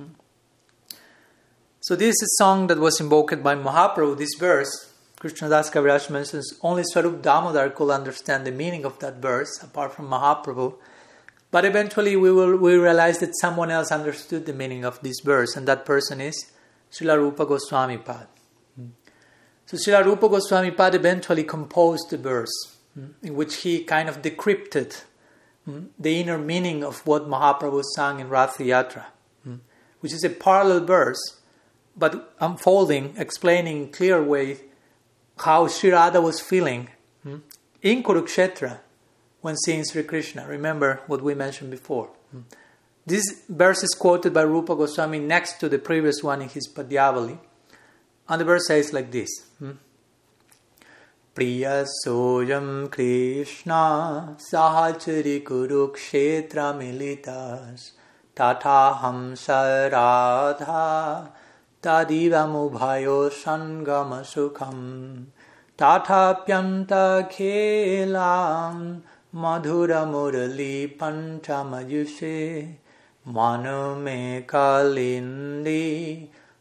Speaker 1: So this is a song that was invoked by Mahaprabhu. This verse, Krishnadas Kaviraj mentions, only Swarup Damodar could understand the meaning of that verse, apart from Mahaprabhu. But eventually we realize that someone else understood the meaning of this verse, and that person is Srila Rupa Goswami Pad. So Srila Rupa Goswami Pad eventually composed the verse, in which he kind of decrypted the inner meaning of what Mahaprabhu sang in Rath Yatra, which is a parallel verse, but unfolding, explaining in clear way how Sri Radha was feeling in Kurukshetra when seeing Sri Krishna. Remember what we mentioned before. This verse is quoted by Rupa Goswami next to the previous one in his Padyavali. And the verse says like this: Priya soyam Krishna sahachari Kurukshetra militas tata hamsa Radha Tadivam ubhayo sangama sukham Tatapyanta khelam Madhura murali panchamayushe Manume kalindi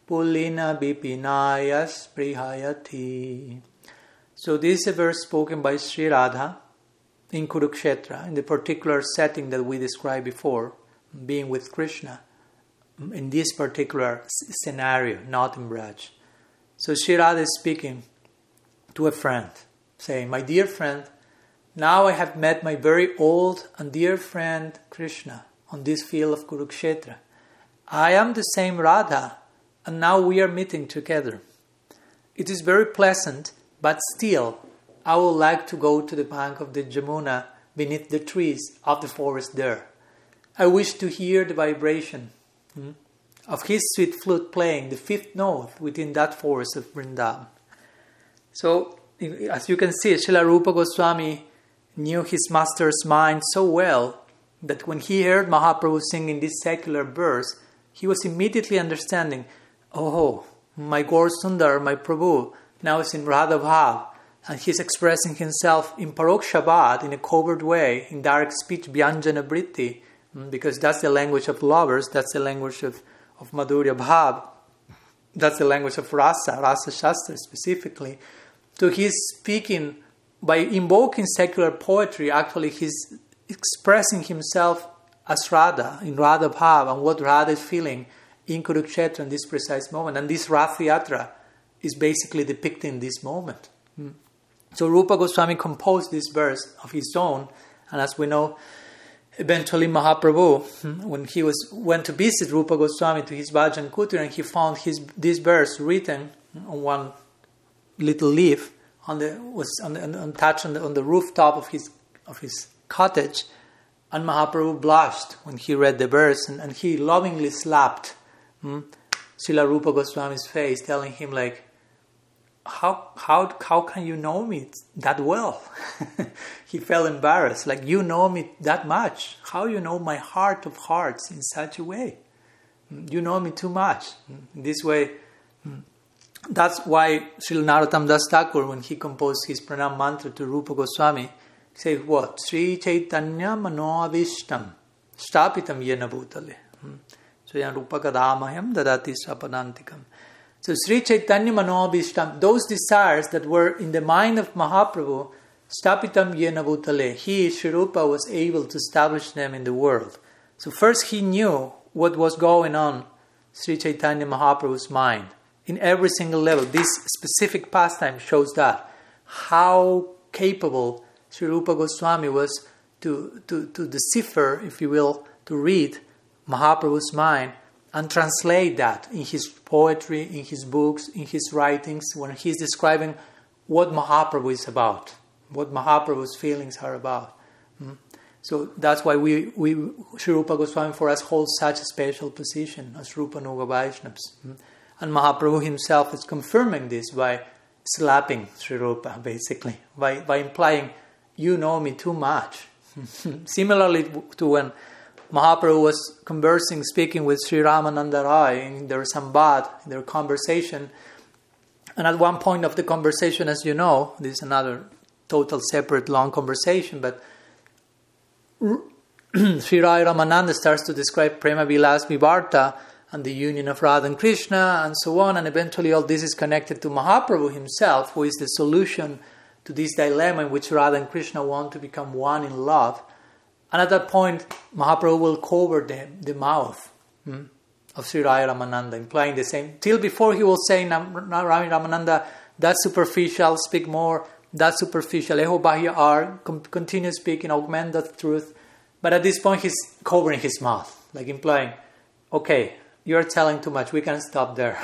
Speaker 1: Pulina Bipinaya Sprihayati. So this is a verse spoken by Sri Radha in Kurukshetra, in the particular setting that we described before, being with Krishna, in this particular scenario, not in Braj. So Sri Radha is speaking to a friend, saying, my dear friend, now I have met my very old and dear friend Krishna on this field of Kurukshetra. I am the same Radha, and now we are meeting together. It is very pleasant, but still, I would like to go to the bank of the Jamuna beneath the trees of the forest there. I wish to hear the vibration of his sweet flute playing the fifth note within that forest of Vrindavan. So, as you can see, Srila Rupa Goswami knew his master's mind so well that when he heard Mahaprabhu singing this secular verse, he was immediately understanding, oh, my Gaur Sundar, my Prabhu, now is in Radha Bhav, and he's expressing himself in Parokshabad, in a covert way, in direct speech, Vyanjana Vritti, because that's the language of lovers, that's the language of Madhurya Bhav, that's the language of Rasa Shastra specifically. So he's speaking, by invoking secular poetry, actually he's expressing himself as Radha, in Radha Bhav, and what Radha is feeling in Kurukshetra in this precise moment. And this Rath Yatra is basically depicting this moment. So Rupa Goswami composed this verse of his own, and as we know, eventually Mahaprabhu, when he went to visit Rupa Goswami to his Bhajan Kutir, and he found this verse written on one little leaf on the rooftop of his cottage, and Mahaprabhu blushed when he read the verse, and he lovingly slapped Srila Rupa Goswami's face, telling him like, how can you know me that well? He felt embarrassed, like, you know me that much. How you know my heart of hearts in such a way? You know me too much. In this way, that's why Srila Narottam Das Thakur, when he composed his pranam mantra to Rupa Goswami, said what? Sri Chaitanya Mano Avishtam Stapitam Yena Bhutale. So yan Rupa Kadamaham Dadati Sapadantikam. So Sri Chaitanya Manobhishtam, those desires that were in the mind of Mahaprabhu, Stapitam Yena Bhutale, he, Sri Rupa, was able to establish them in the world. So first he knew what was going on Sri Chaitanya Mahaprabhu's mind in every single level. This specific pastime shows that, how capable Sri Rupa Goswami was to decipher, if you will, to read Mahaprabhu's mind and translate that in his poetry, in his books, in his writings, when he's describing what Mahaprabhu is about, what Mahaprabhu's feelings are about. So that's why we Sri Rupa Goswami for us holds such a special position as Rupa Nuga Vaishnavas. And Mahaprabhu himself is confirming this by slapping Sri Rupa, basically, by implying, you know me too much. Similarly to when Mahaprabhu was conversing, speaking with Sri Ramananda Rai in their Sambad, in their conversation. And at one point of the conversation, as you know, this is another total separate long conversation, but Sri Rai Ramananda starts to describe Prema Vilas Vivarta and the union of Radha and Krishna and so on, and eventually all this is connected to Mahaprabhu himself, who is the solution to this dilemma in which Radha and Krishna want to become one in love. And at that point, Mahaprabhu will cover the mouth of Sri Rai Ramananda, implying the same. Till before he will say, Rami Ramananda, that's superficial, speak more, that's superficial. Eho Bahya are, continue speaking, augment that truth. But at this point, he's covering his mouth, like implying, okay, you're telling too much, we can stop there.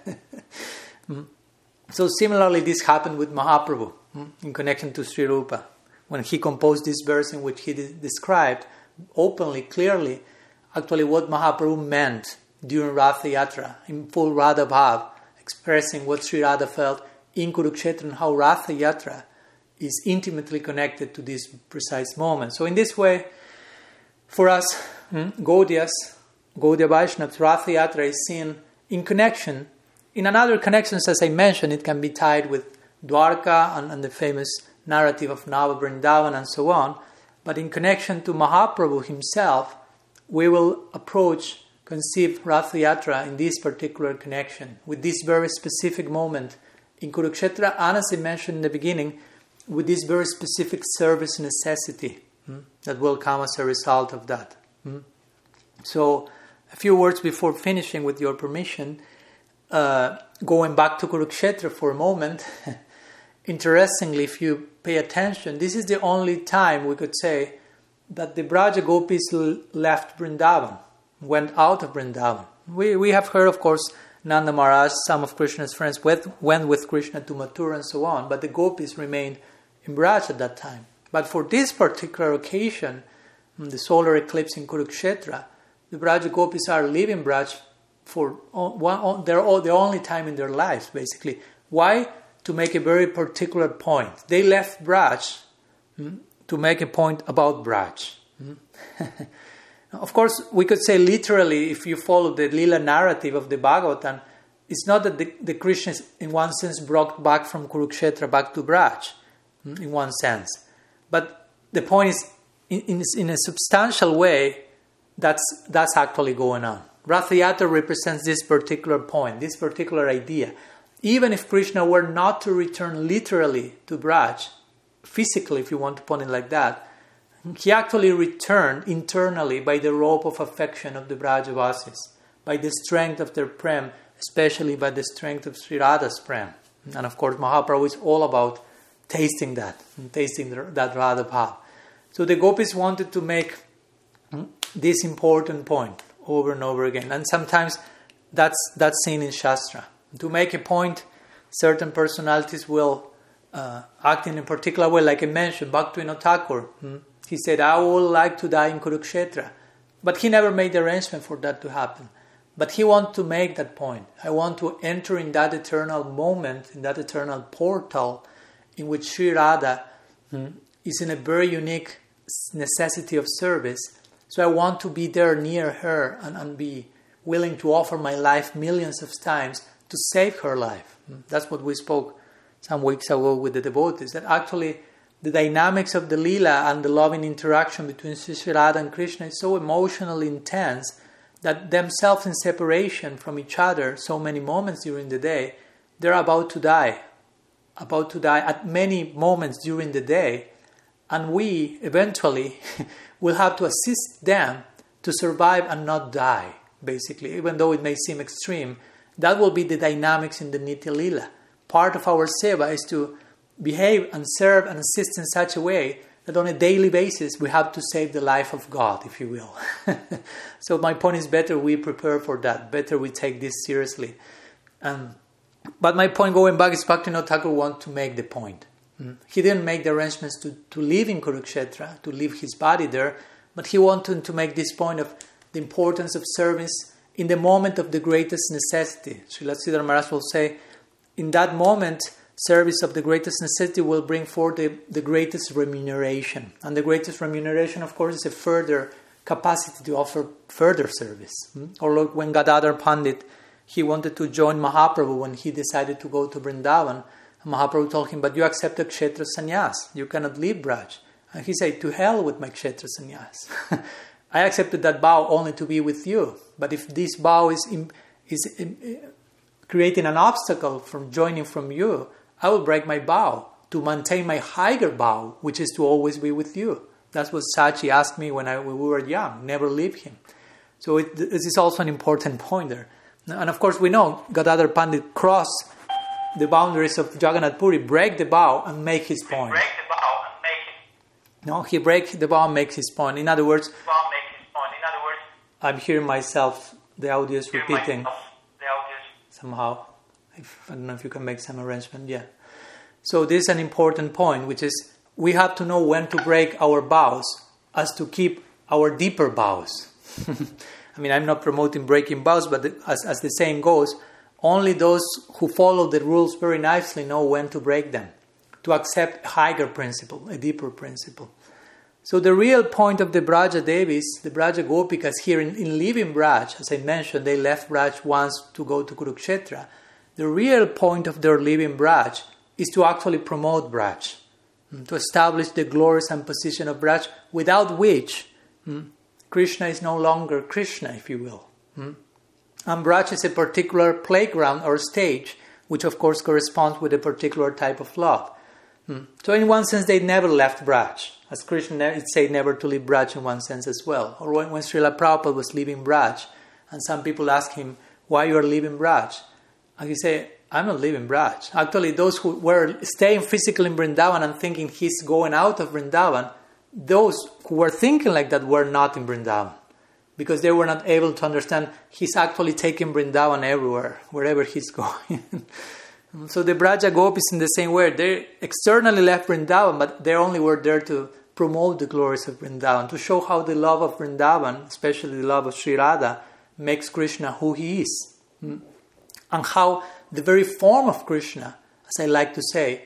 Speaker 1: So similarly, this happened with Mahaprabhu in connection to Sri Rupa. When he composed this verse in which he described openly, clearly, actually what Mahaprabhu meant during Ratha Yatra, in full Radha Bhav, expressing what Sri Radha felt in Kurukshetra and how Ratha Yatra is intimately connected to this precise moment. So in this way, for us, Gaudiya Vaishnavas, Ratha Yatra is seen in connection. In another connections, as I mentioned, it can be tied with Dwarka and the famous narrative of Nava Vrindavan and so on. But in connection to Mahaprabhu himself, we will approach conceive Rath Yatra in this particular connection, with this very specific moment in Kurukshetra, and as I mentioned in the beginning, with this very specific service necessity that will come as a result of that. So, a few words before finishing, with your permission, going back to Kurukshetra for a moment. Interestingly, if you pay attention, this is the only time, we could say, that the Braja Gopis left Vrindavan, went out of Vrindavan. We have heard, of course, Nanda Maharaj, some of Krishna's friends, went with Krishna to Mathura and so on, but the Gopis remained in Braj at that time. But for this particular occasion, the solar eclipse in Kurukshetra, the Braja Gopis are leaving Braj for the only time in their lives, basically. Why? To make a very particular point. They left Braj to make a point about Braj. Of course, we could say literally, if you follow the Lila narrative of the Bhagavatam, it's not that the Krishna is, in one sense, brought back from Kurukshetra back to Braj, in one sense. But the point is, in a substantial way, that's actually going on. Rath Yatra represents this particular point, this particular idea. Even if Krishna were not to return literally to Braj, physically, if you want to put it like that, he actually returned internally by the rope of affection of the Brajavasis, by the strength of their prem, especially by the strength of Sri Radha's prem. And of course, Mahaprabhu is all about tasting that Radha Bhav. So the gopis wanted to make this important point over and over again. And sometimes that's seen in Shastra. To make a point, certain personalities will act in a particular way. Like I mentioned, Bhaktivinoda Thakur, he said, I would like to die in Kurukshetra. But he never made the arrangement for that to happen. But he wanted to make that point. I want to enter in that eternal moment, in that eternal portal, in which Sri Radha is in a very unique necessity of service. So I want to be there near her and be willing to offer my life millions of times to save her life. That's what we spoke some weeks ago with the devotees, that actually the dynamics of the Leela and the loving interaction between Sri Radha and Krishna is so emotionally intense that themselves in separation from each other so many moments during the day, they're about to die at many moments during the day, and we eventually will have to assist them to survive and not die, basically, even though it may seem extreme. That will be the dynamics in the Nitya Leela. Part of our seva is to behave and serve and assist in such a way that on a daily basis we have to save the life of God, if you will. So my point is, better we prepare for that, better we take this seriously. But my point, going back, is Bhaktivinoda Thakur wanted to make the point. He didn't make the arrangements to live in Kurukshetra, to leave his body there, but he wanted to make this point of the importance of service in the moment of the greatest necessity. Srila Sridhar Maharaj will say, in that moment, service of the greatest necessity will bring forth the greatest remuneration. And the greatest remuneration, of course, is a further capacity to offer further service. Or look, when Gadadhar Pandit, he wanted to join Mahaprabhu when he decided to go to Vrindavan. Mahaprabhu told him, but you accepted Kshetra Sannyas. You cannot leave Braj. And he said, to hell with my Kshetra Sannyas. I accepted that vow only to be with you. But if this vow is creating an obstacle from joining from you, I will break my vow to maintain my higher vow, which is to always be with you. That's what Sachi asked me when we were young, never leave him. So this is also an important point there. And of course we know Gadadhar Pandit crossed the boundaries of Jagannath Puri, break the vow and make his point. No, he breaks the vow and makes his point. In other words, I'm hearing myself, the audio is repeating somehow. I don't know if you can make some arrangement. Yeah. So this is an important point, which is we have to know when to break our vows as to keep our deeper vows. I mean, I'm not promoting breaking vows, but as the saying goes, only those who follow the rules very nicely know when to break them, to accept a higher principle, a deeper principle. So the real point of the Braja Devis, the Braja Gopikas here in leaving Braj, as I mentioned, they left Braj once to go to Kurukshetra. The real point of their leaving Braj is to actually promote Braj, to establish the glories and position of Braj, without which Krishna is no longer Krishna, if you will. And Braj is a particular playground or stage, which of course corresponds with a particular type of love. So in one sense, they never left Braj. As Krishna said, never to leave Braj in one sense as well. Or when Srila Prabhupada was leaving Braj, and some people ask him, why you are leaving Braj? And he said, I'm not leaving Braj. Actually, those who were staying physically in Vrindavan and thinking he's going out of Vrindavan, those who were thinking like that were not in Vrindavan. Because they were not able to understand he's actually taking Vrindavan everywhere, wherever he's going. So the Braja Gopis in the same way, they externally left Vrindavan, but they only were there to promote the glories of Vrindavan, to show how the love of Vrindavan, especially the love of Sri Radha, makes Krishna who he is. And how the very form of Krishna, as I like to say,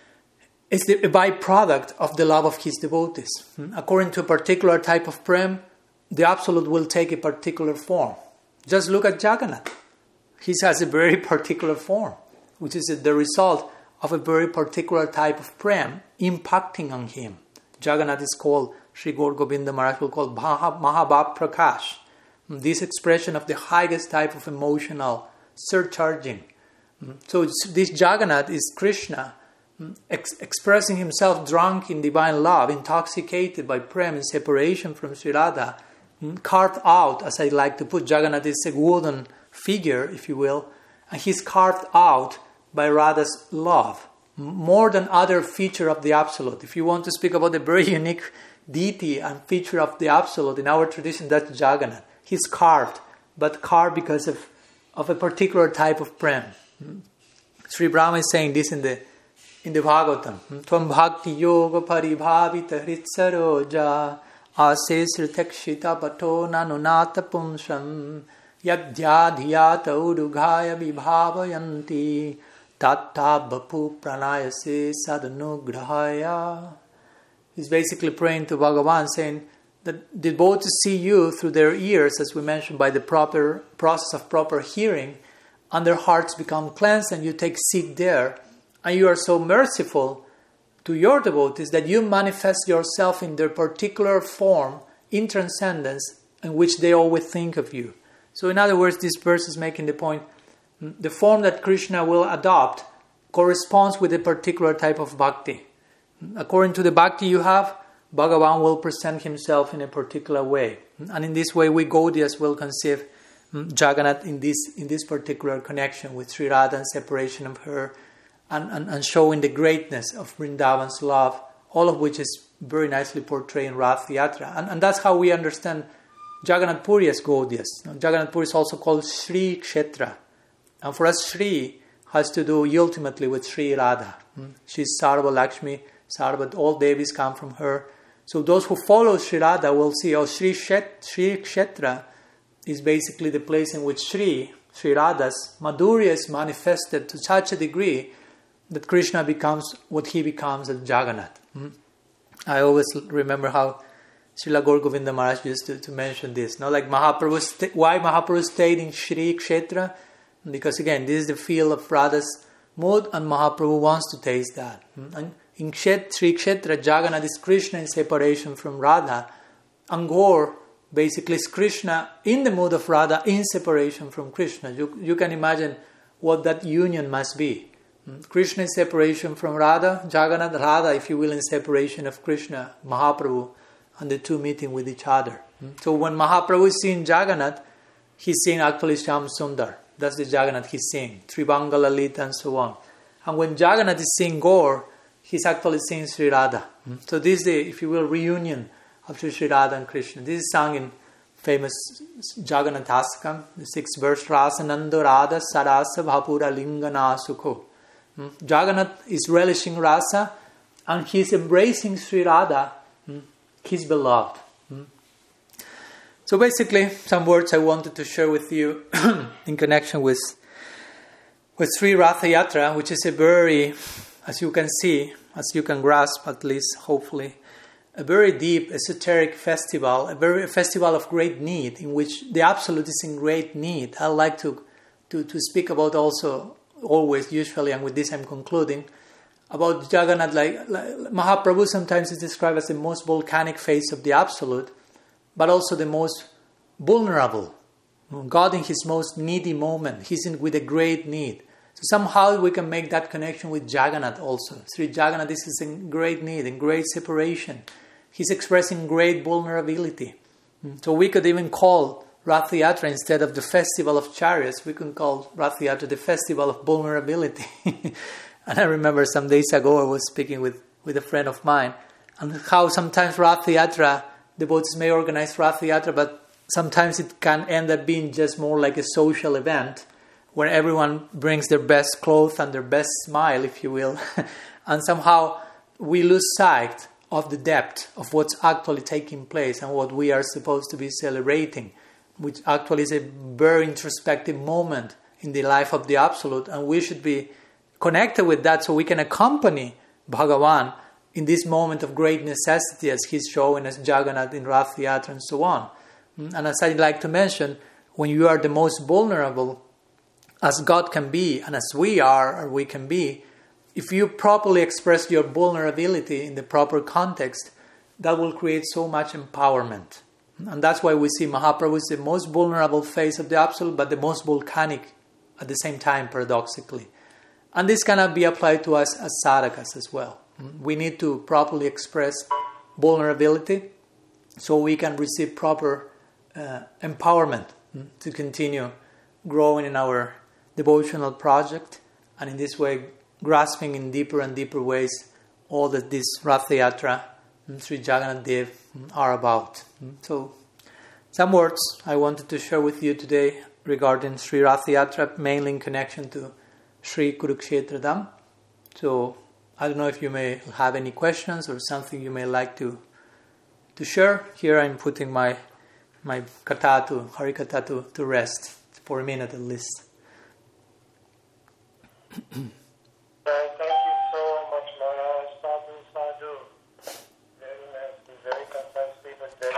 Speaker 1: is a byproduct of the love of his devotees. According to a particular type of prem, the Absolute will take a particular form. Just look at Jagannath. He has a very particular form, which is the result of a very particular type of prem impacting on him. Jagannath is called, Sri Gaur Govinda Maharaj will call Mahabhav Prakash. This expression of the highest type of emotional surcharging. So this Jagannath is Krishna expressing himself drunk in divine love, intoxicated by prem and separation from Sri Radha, carved out, as I like to put, Jagannath is a wooden figure, if you will, and he's carved out by Radha's love, more than other feature of the Absolute. If you want to speak about a very unique deity and feature of the Absolute, in our tradition, that's Jagannath. He's carved, but carved because of a particular type of prem. Sri Brahma is saying this in the Bhagavatam. Tvam bhakti yoga paribhavita hritsaroja ase sritakshita pato nanunata pumsam yadhyadhyata udugaya vibhavayanti tatta bapu pranayase sadanugrahaya. He's basically praying to Bhagavan, saying that the devotees see you through their ears, as we mentioned, by the proper process of proper hearing, and their hearts become cleansed, and you take seat there. And you are so merciful to your devotees that you manifest yourself in their particular form, in transcendence, in which they always think of you. So in other words, this verse is making the point, the form that Krishna will adopt corresponds with a particular type of bhakti. According to the bhakti you have, Bhagavan will present himself in a particular way. And in this way, we Gaudiyas will conceive Jagannath in this particular connection with Sri Radha and separation of her, and showing the greatness of Vrindavan's love, all of which is very nicely portrayed in Rath Yatra. And that's how we understand Jagannath Puri as Gaudiyas. Jagannath Puri is also called Sri Kshetra. And for us, Sri has to do ultimately with Sri Radha. She's Sarva Lakshmi, Sarva, all Devis come from her. So those who follow Sri Radha will see, Sri Kshetra is basically the place in which Sri Radha's Madhurya is manifested to such a degree that Krishna becomes what he becomes as Jagannath. I always remember how Srila Gaur Govinda Maharaj used to mention this. Like Mahaprabhu, why Mahaprabhu stayed in Sri Kshetra? Because again, this is the feel of Radha's mood, and Mahaprabhu wants to taste that. And in Sri Kshetra, Jagannath is Krishna in separation from Radha. And Gaur basically is Krishna in the mood of Radha in separation from Krishna. You can imagine what that union must be. Krishna in separation from Radha, Jagannath, Radha, if you will, in separation of Krishna, Mahaprabhu, and the two meeting with each other. So when Mahaprabhu is seeing Jagannath, he's seeing actually Shyam Sundar. That's the Jagannath he's seeing, Tribanga Lalita and so on. And when Jagannath is seeing Gaur, he's actually seeing Sri Radha. So this is the, if you will, reunion of Sri Radha and Krishna. This is sung in famous Jagannathastakam, the 6th verse, Rasananda Radha Sarasa Bhapura Lingana Sukho. Jagannath is relishing rasa, and he is embracing Sri Radha, his beloved. So basically, some words I wanted to share with you in connection with Sri Ratha Yatra, which is a very, as you can see, as you can grasp at least, hopefully, a very deep, esoteric festival, a festival of great need, in which the Absolute is in great need. I like to speak about also, always, usually, and with this I'm concluding, about Jagannath, like Mahaprabhu sometimes is described as the most volcanic face of the Absolute, but also the most vulnerable. God in His most needy moment, He's with a great need. So somehow we can make that connection with Jagannath also. Sri Jagannath is in great need, in great separation. He's expressing great vulnerability. So we could even call Rath Yatra, instead of the Festival of Chariots, we can call Rath Yatra the Festival of Vulnerability. And I remember some days ago I was speaking with a friend of mine, and how sometimes Rath Yatra, devotees may organize Rath Yatra, but sometimes it can end up being just more like a social event, where everyone brings their best clothes and their best smile, if you will, and somehow we lose sight of the depth of what's actually taking place and what we are supposed to be celebrating, which actually is a very introspective moment in the life of the Absolute, and we should be connected with that so we can accompany Bhagavan in this moment of great necessity, as he's showing us Jagannath in Rath Yatra and so on. And as I'd like to mention, when you are the most vulnerable, as God can be, and as we are, or we can be, if you properly express your vulnerability in the proper context, that will create so much empowerment. And that's why we see Mahaprabhu is the most vulnerable face of the Absolute, but the most volcanic at the same time, paradoxically. And this cannot be applied to us as sadhakas as well. We need to properly express vulnerability so we can receive proper empowerment to continue growing in our devotional project, and in this way grasping in deeper and deeper ways all that this Rath Yatra and Sri Jagannath Dev are about. So some words I wanted to share with you today regarding Sri Rath Yatra, mainly in connection to Sri Kurukshetra Dham. So I don't know if you may have any questions or something you may like to share. Here I'm putting my katha, Hari Katha to rest for a minute at least.
Speaker 2: Thank you so much, Maharaj. Sadhu, sadhu. Very nicely, very concisely, but very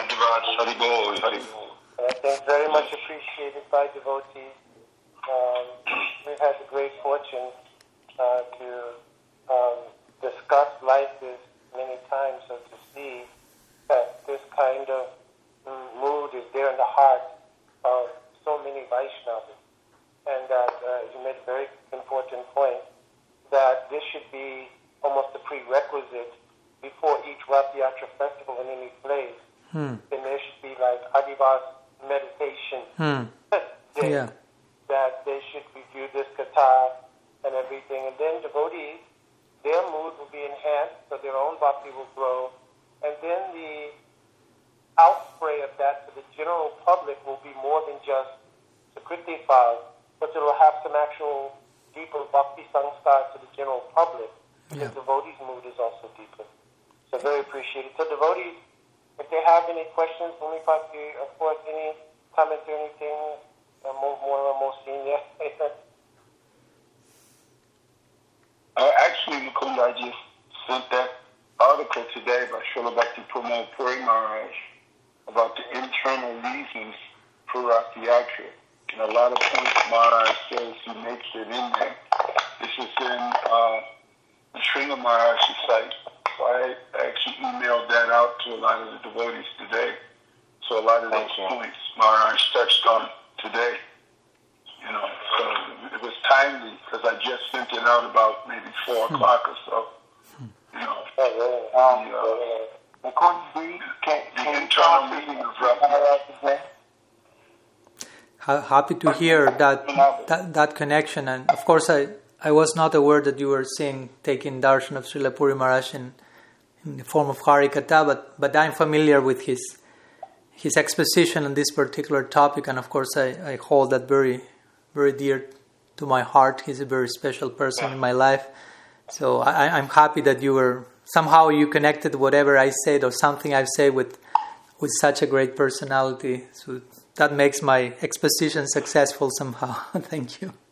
Speaker 2: I think very much appreciated by devotees. We've had the great fortune to discuss like this many times, so to see that this kind of mood is there in the heart of so many Vaishnavas. And that you made a very important point that this should be almost a prerequisite before each Rath Yatra festival in any place. Then there should be like Adivas meditation day,
Speaker 1: Yeah.
Speaker 2: that they should review this katha and everything. And then devotees, their mood will be enhanced, so their own bhakti will grow. And then the outspray of that to the general public will be more than just Sukriti Fal, but it will have some actual deeper bhakti sanskar to the general public, because devotees' mood is also deeper. So very appreciated. So devotees, if they have any questions, of course, any comments or anything, more senior.
Speaker 4: Actually, Mukunda, I just sent that article today by Srila Bhakti Pramod Puri Maharaj about the internal reasons for Rath Yatra. And a lot of points Maharaj says he makes it in there. This is in the Sringa Maharaj's site. So I actually emailed that out to a lot of the devotees today. So a lot of those points Maharaj touched on today. You know, so it was timely because I just sent it out about maybe 4 o'clock or so. You know, the internal meaning of Rath Yatra.
Speaker 1: Happy to hear that connection, and of course I was not aware that you were taking darshan of Srila Puri Maharaj in the form of Hari Katha, but I'm familiar with his exposition on this particular topic, and of course I hold that very, very dear to my heart. He's a very special person in my life, so I'm happy that you connected whatever I said or something I've said with such a great personality. So that makes my exposition successful somehow. Thank you.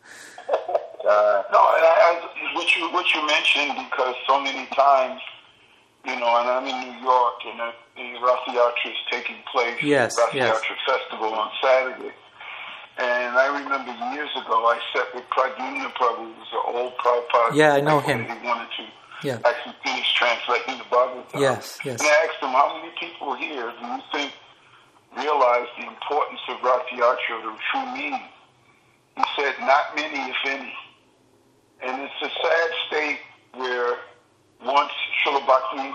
Speaker 4: What you mentioned, because so many times, you know, and I'm in New York, and the Rath Yatra is taking place.
Speaker 1: Yes,
Speaker 4: Rath Yatra Festival on Saturday. And I remember years ago, I sat with Pradyumna Prabhu, who's an old Prabhupada.
Speaker 1: Yeah, I know him.
Speaker 4: He wanted to actually finish translating the Bhagavatam.
Speaker 1: Yes.
Speaker 4: And I asked him, how many people here do you think realize the importance of Ratiyatra, the true meaning. He said, not many, if any. And it's a sad state where once Srila Bhakti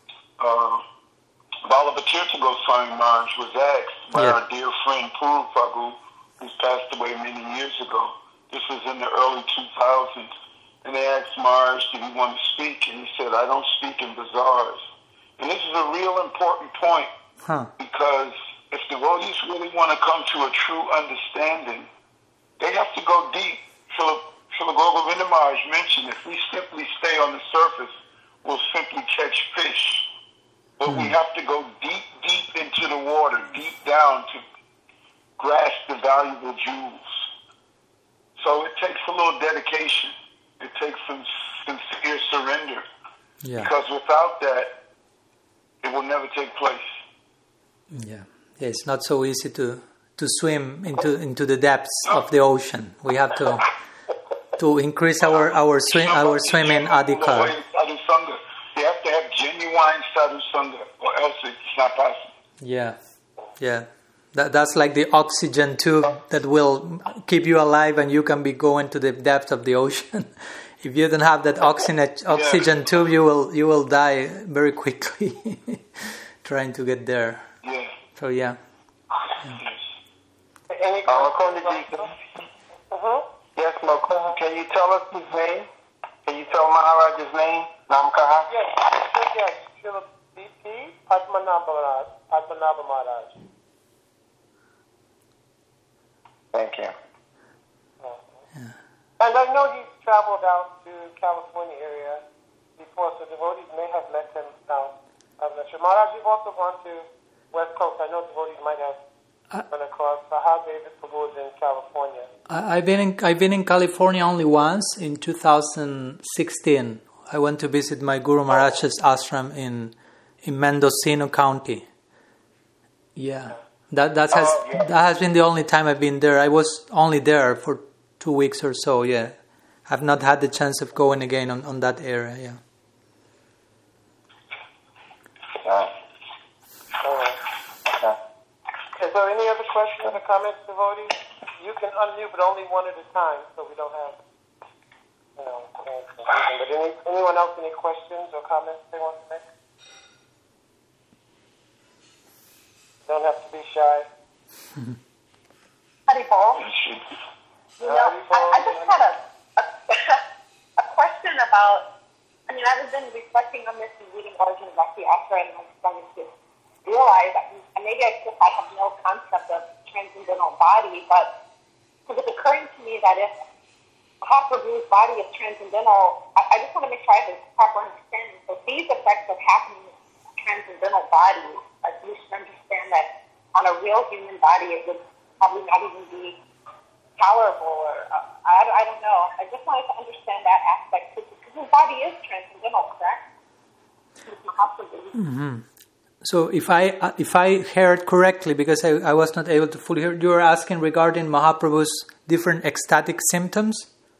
Speaker 4: Balabatirtha Goswami Maharaj was asked by our dear friend Puru Prabhu, who's passed away many years ago. This was in the early 2000s. And they asked Maharaj, did he want to speak? And he said, I don't speak in bazaars. And this is a real important point, because if devotees really want to come to a true understanding, they have to go deep. Srila Govinda Maharaj mentioned, if we simply stay on the surface, we'll simply catch fish. But we have to go deep into the water, deep down to grasp the valuable jewels. So it takes a little dedication. It takes some sincere surrender. Yeah. Because without that, it will never take place.
Speaker 1: Yeah, it's not so easy to swim into the depths of the ocean. We have to increase our swimming adhikar.
Speaker 4: You have to have genuine sadhu sangha, or else it's not possible.
Speaker 1: Yeah. That's like the oxygen tube that will keep you alive, and you can be going to the depths of the ocean. If you don't have that oxygen tube, you will die very quickly trying to get there.
Speaker 4: Yeah.
Speaker 1: So yeah.
Speaker 2: Any Yes, Makunda, can you tell us his name? Can you tell Maharaj's name? Namkaha? Yes. Srila BP Padmanabha Maharaj. Thank you.
Speaker 1: Yeah.
Speaker 2: And I know he's traveled out to California area before, so devotees may have met him now. I'm not sure. Maharaj, you've also gone to West Coast. I know devotees might have run across David Prabhu is in California.
Speaker 1: I've been in California only once in 2016. I went to visit my Guru Maharaj's ashram in Mendocino County. Yeah. That has been the only time I've been there. I was only there for 2 weeks or so. Yeah, I've not had the chance of going again on that area. Yeah.
Speaker 2: Is there any other questions or comments, devotees? You can unmute, but only one at a time, so we don't have, But anyone else, any questions or comments they want to make? Don't have to be shy.
Speaker 3: Haribol. I just had a question about, I've been reflecting on this and reading Arjuna Ratiyatra, and I'm starting to realize that maybe I have no concept of transcendental body, but because it's occurring to me that if Mahaprabhu's body is transcendental, I just want to make sure I have a proper understanding. So these effects are happening in transcendental body. You should understand that on a real human body, it would probably not even be tolerable, or I don't know. I just wanted to understand that aspect because his body is transcendental, correct?
Speaker 1: Mm-hmm. So if I heard correctly, because I was not able to fully hear, you were asking regarding Mahaprabhu's different ecstatic symptoms?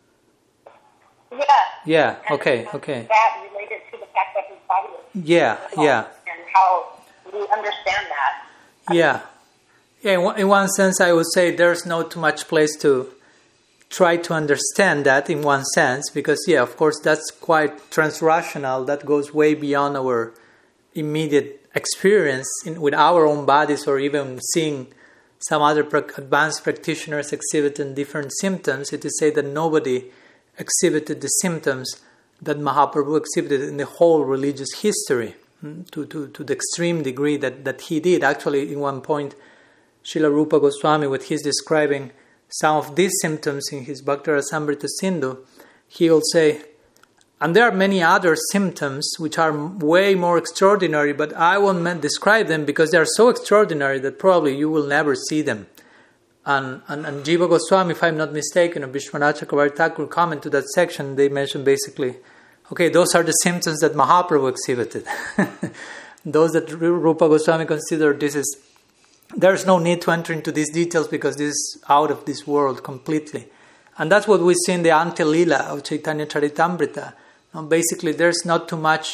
Speaker 1: Yeah. Okay.
Speaker 3: That related to the fact that his body is
Speaker 1: Yeah.
Speaker 3: And how we understand that.
Speaker 1: Yeah. In one sense, I would say there's not too much place to try to understand that in one sense, because of course that's quite transrational. That goes way beyond our immediate experience with our own bodies, or even seeing some other advanced practitioners exhibiting different symptoms. It is said that nobody exhibited the symptoms that Mahaprabhu exhibited in the whole religious history to the extreme degree that he did. Actually, in one point, Srila Rupa Goswami, with his describing some of these symptoms in his Bhakti Rasamrita Sindhu, he will say, and there are many other symptoms which are way more extraordinary, but I won't describe them because they are so extraordinary that probably you will never see them. And Jiva Goswami, if I'm not mistaken, or Vishwanath Chakravarti Thakur comment to that section, they mention basically, okay, those are the symptoms that Mahaprabhu exhibited. Those that Rupa Goswami considered there's no need to enter into these details because this is out of this world completely. And that's what we see in the Antya Lila of Chaitanya Charitamrita. Basically, there's not too much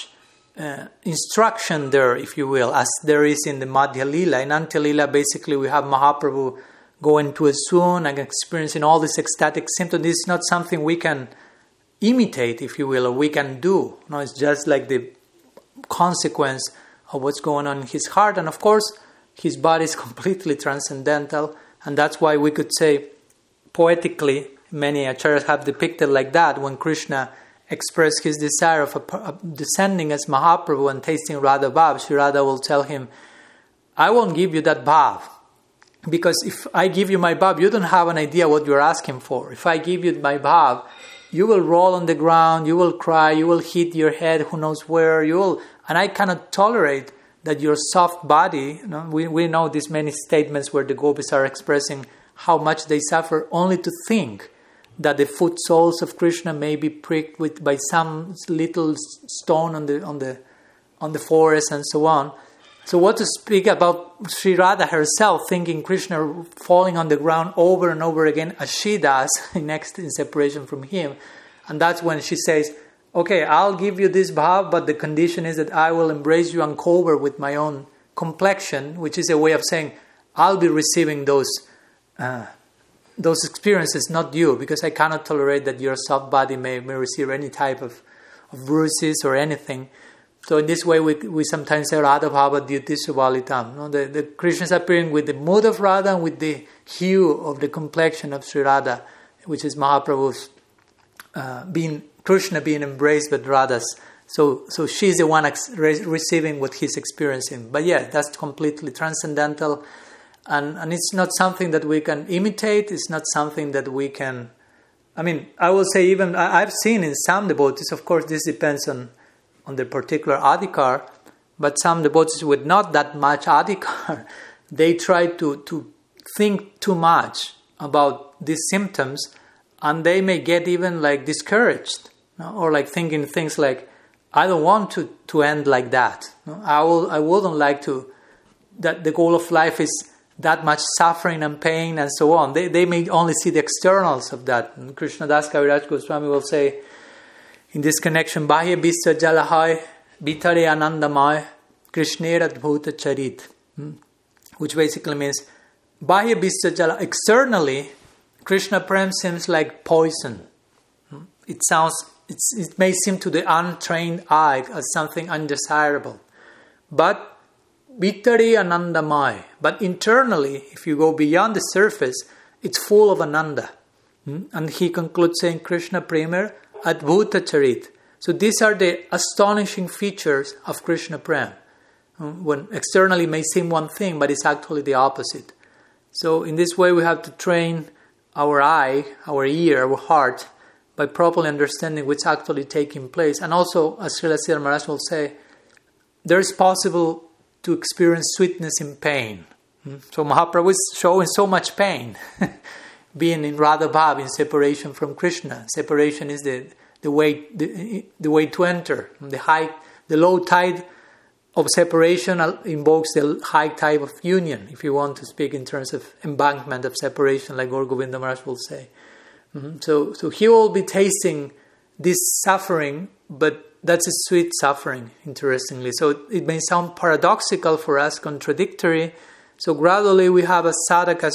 Speaker 1: instruction there, if you will, as there is in the Madhya Lila. In Antya Lila, basically, we have Mahaprabhu going to a swoon and experiencing all these ecstatic symptoms. This is not something we can imitate, if you will, or we can do. No, it's just like the consequence of what's going on in his heart. And of course, his body is completely transcendental, and that's why we could say, poetically, many acharyas have depicted like that, when Krishna expressed his desire of descending as Mahaprabhu and tasting Radha Bhav, Sri Radha will tell him, I won't give you that Bhav, because if I give you my Bhav, you don't have an idea what you're asking for. If I give you my Bhav, you will roll on the ground, you will cry, you will hit your head, who knows where, and I cannot tolerate that your soft body, we know these many statements where the gopis are expressing how much they suffer only to think that the foot soles of Krishna may be pricked by some little stone on the forest and so on. So what to speak about Sri Radha herself thinking Krishna falling on the ground over and over again as she does next in separation from him. And that's when she says, okay, I'll give you this bhav, but the condition is that I will embrace you and cover with my own complexion, which is a way of saying I'll be receiving those experiences, not you, because I cannot tolerate that your soft body may receive any type of bruises or anything. So in this way, we sometimes say Radha Bhava Dyutisu Valitam. The Krishna is appearing with the mood of Radha and with the hue of the complexion of Sri Radha, which is Mahaprabhu's Krishna being embraced with Radhas. So she's the one receiving what he's experiencing. But yeah, that's completely transcendental, and it's not something that we can imitate. It's not something that we can. I mean, I will say even I've seen in some devotees. Of course, this depends on the particular adhikar, but some devotees with not that much adhikar, they try to think too much about these symptoms, and they may get even like discouraged, or like thinking things like, I don't want to end like that. I wouldn't like to, that the goal of life is that much suffering and pain and so on. They may only see the externals of that. And Krishnadas Kaviraj Goswami will say, in this connection, Bahya Bisya Jalahai Bitare Anandamai Krishnera Adbhuta Charit, which basically means Bahya Bisya Jala, externally, Krishna Prem seems like poison. It may seem to the untrained eye as something undesirable. But Bitare Anandamai, but internally, if you go beyond the surface, it's full of Ananda. And he concludes saying Krishna Premer Adbhuta Charit. So these are the astonishing features of Krishna Prem. When externally may seem one thing, but it's actually the opposite. So in this way we have to train our eye, our ear, our heart, by properly understanding what's actually taking place. And also, as Srila Sridhar Maharaj will say, there is possible to experience sweetness in pain. So Mahaprabhu is showing so much pain. Being in Radha Bhav, in separation from Krishna. Separation is the way to enter. The low tide of separation invokes the high tide of union, if you want to speak in terms of embankment of separation, like Gaur Govinda Maharaj will say. So he will be tasting this suffering, but that's a sweet suffering, interestingly. So it may sound paradoxical for us, contradictory. So gradually we have as sadhakas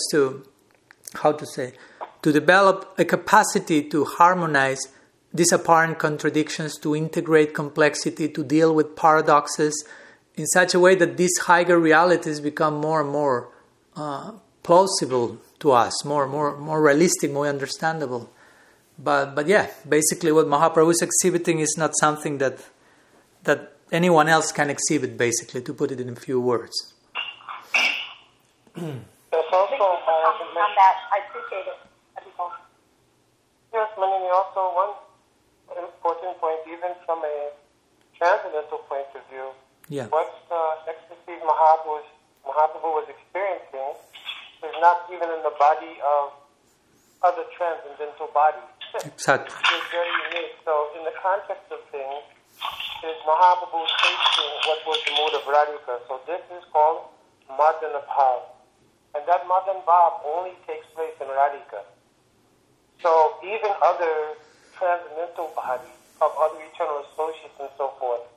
Speaker 1: to develop a capacity to harmonize these apparent contradictions, to integrate complexity, to deal with paradoxes in such a way that these higher realities become more and more plausible to us, more realistic, more understandable. But yeah, basically what Mahaprabhu is exhibiting is not something that anyone else can exhibit, basically, to put it in a few words.
Speaker 2: There's also,
Speaker 3: on that, I appreciate it.
Speaker 2: Yes, Manini, also one important point, even from a transcendental point of view, what ecstasy Mahaprabhu was experiencing is not even in the body of other transcendental bodies.
Speaker 1: Exactly.
Speaker 2: It's very unique. So in the context of things, is Mahaprabhu tasting what was the mood of Radhika. So this is called Madana Bhav. And that Madan Bhav only takes place in Radhika. So even other transcendental bodies of other eternal associates and so forth will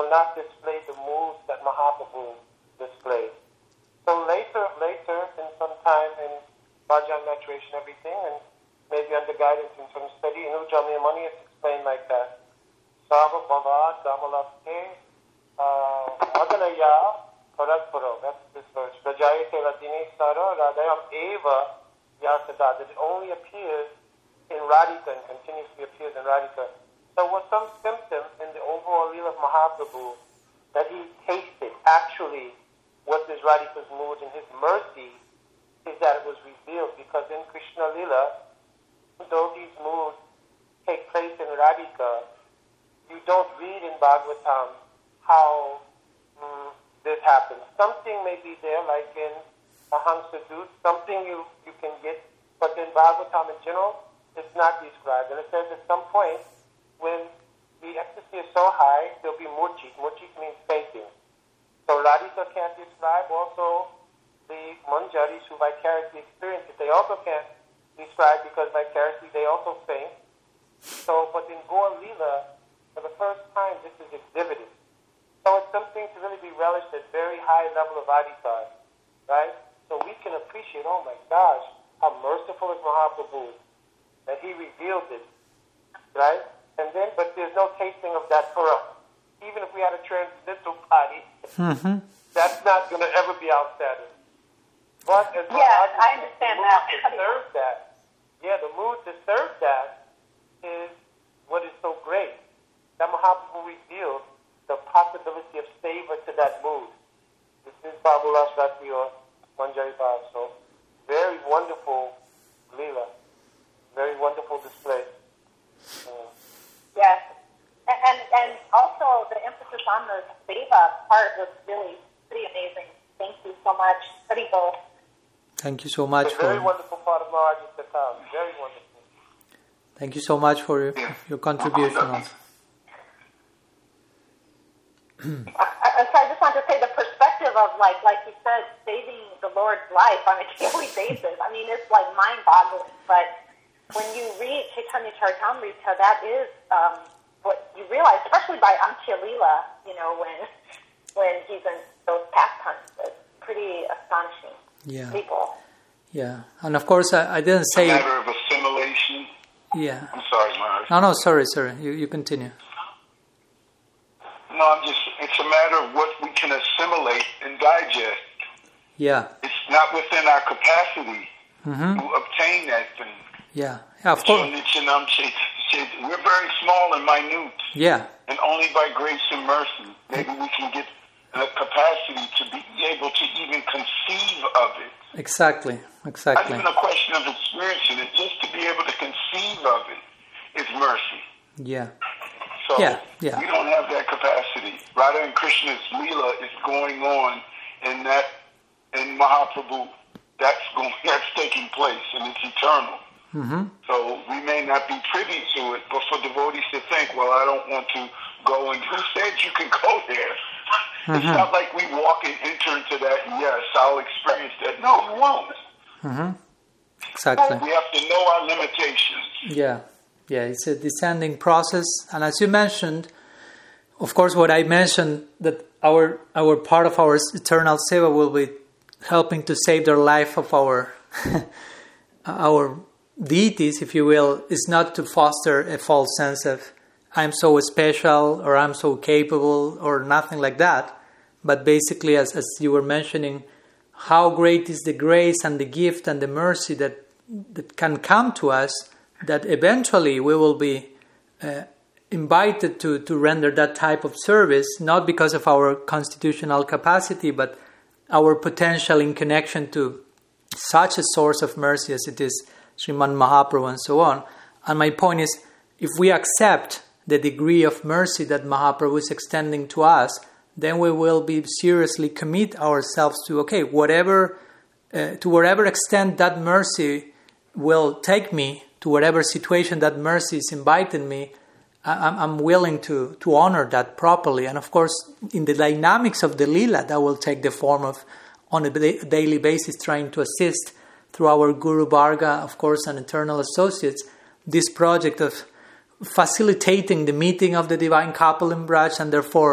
Speaker 2: will not display the moods that Mahaprabhu displayed. So later, in some time in Bhajan maturation, everything, and maybe under guidance in some study, in Ujjamya Mani, it's explained like that. Sava Bhava Damalapte Madanaya Parakparo. That's this verse. Rajayate Radine Sara Radayam Eva Yasada. That it only appears in Radhika and continuously appears in Radhika. So was some symptom in the overall Leela of Mahaprabhu that he tasted actually what is Radhika's mood, and his mercy is that it was revealed, because in Krishna Leela, though these moods take place in Radhika, you don't read in Bhagavatam how this happens. Something may be there, like in Aham Sadut, something you can get, but in Bhagavatam in general, it's not described. And it says at some point, when the ecstasy is so high, there'll be murchik. Murchik means fainting. So Radhika can't describe, also the Manjaris who vicariously experience it, they also can't describe, because vicariously they also faint. So, but in Gaur Leela, for the first time, this is exhibited. So it's something to really be relished at very high level of adhikar, right? So we can appreciate, oh my gosh, how merciful is Mahaprabhu, that he revealed it, right? And then, but there's no tasting of that for us. Even if we had a transcendental body, that's not going to ever be our status. But as
Speaker 3: I understand
Speaker 2: the
Speaker 3: that.
Speaker 2: mood to serve that, the mood to serve that is what is so great. That Mahaprabhu revealed the possibility of savor to that mood. This is Babulas Rati or Manjari Bhav. So, very wonderful Leela. Very wonderful display.
Speaker 3: Yes. And also the emphasis on the seva part was really pretty amazing. Thank you so much. Haribol.
Speaker 1: Thank you so much
Speaker 2: it's a very wonderful part of Maharaj's Katha. Very wonderful.
Speaker 1: Thank you so much for your contribution also.
Speaker 3: So I just want to say the perspective of like you said, saving the Lord's life on a daily basis. I mean, it's like mind-boggling. But when you read Chaitanya Charitamrita, that is what you realize, especially by Antya Leela, when he's in those pastimes. It's pretty astonishing.
Speaker 1: Yeah.
Speaker 3: People.
Speaker 1: Yeah. And of course, I didn't say...
Speaker 4: It's a matter of assimilation.
Speaker 1: Yeah.
Speaker 4: I'm sorry, Maharaj.
Speaker 1: No, sorry. You continue.
Speaker 4: No, it's a matter of what we can assimilate and digest.
Speaker 1: Yeah.
Speaker 4: It's not within our capacity to obtain that thing.
Speaker 1: Yeah, of course.
Speaker 4: We're very small and minute.
Speaker 1: Yeah.
Speaker 4: And only by grace and mercy, maybe we can get the capacity to be able to even conceive of it.
Speaker 1: Exactly.
Speaker 4: Not even a question of experiencing it, just to be able to conceive of it is mercy.
Speaker 1: Yeah.
Speaker 4: So
Speaker 1: we
Speaker 4: don't have that capacity. Radha and Krishna's Leela is going on in Mahaprabhu. That's taking place, and it's eternal. So we may not be privy to it, but for devotees to think, well, I don't want to go, and who said you can go there? It's not like we walk and enter into that, yes, I'll experience that. No, you won't.
Speaker 1: Exactly.
Speaker 4: We have to know our limitations.
Speaker 1: Yeah, it's a descending process. And as you mentioned, of course, what I mentioned, that our part of our eternal seva will be helping to save the life of our deities, if you will, is not to foster a false sense of I'm so special or I'm so capable or nothing like that. But basically, as you were mentioning, how great is the grace and the gift and the mercy that can come to us, that eventually we will be invited to render that type of service, not because of our constitutional capacity, but our potential in connection to such a source of mercy as it is Sriman Mahaprabhu and so on. And my point is, if we accept the degree of mercy that Mahaprabhu is extending to us, then we will be seriously commit ourselves to, to whatever extent that mercy will take me, to whatever situation that mercy is inviting me, I'm willing to honor that properly. And of course, in the dynamics of the Leela, that will take the form of, on a daily basis, trying to assist through our Guru Varga, of course, and eternal associates, this project of facilitating the meeting of the divine couple in Braj, and therefore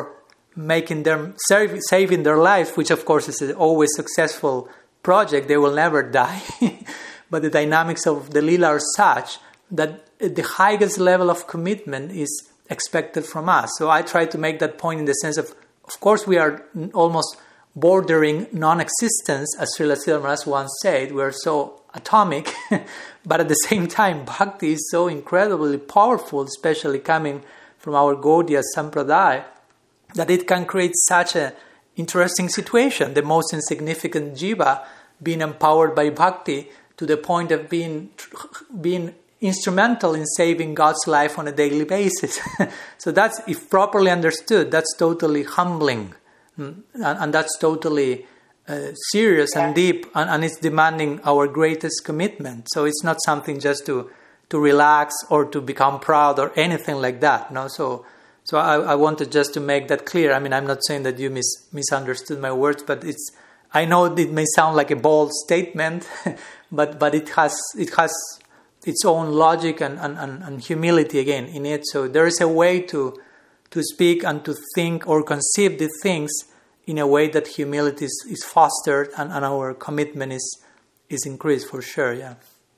Speaker 1: making them saving their lives, which of course is an always successful project. They will never die. But the dynamics of the Lila are such that the highest level of commitment is expected from us. So I try to make that point in the sense of course, we are almost bordering non-existence, as Srila Sridhar Maharaj once said. We are so atomic, but at the same time, bhakti is so incredibly powerful, especially coming from our Gaudiya Sampradaya, that it can create such an interesting situation. The most insignificant jiva being empowered by bhakti to the point of being instrumental in saving God's life on a daily basis. So that's, if properly understood, that's totally humbling. And that's totally serious and deep, and it's demanding our greatest commitment. So it's not something just to relax or to become proud or anything like that. No, so I wanted just to make that clear. I mean, I'm not saying that you misunderstood my words, but I know it may sound like a bold statement, but it has its own logic and humility again in it. So there is a way to speak and to think or conceive the things in a way that humility is fostered and our commitment is increased for sure. Yeah.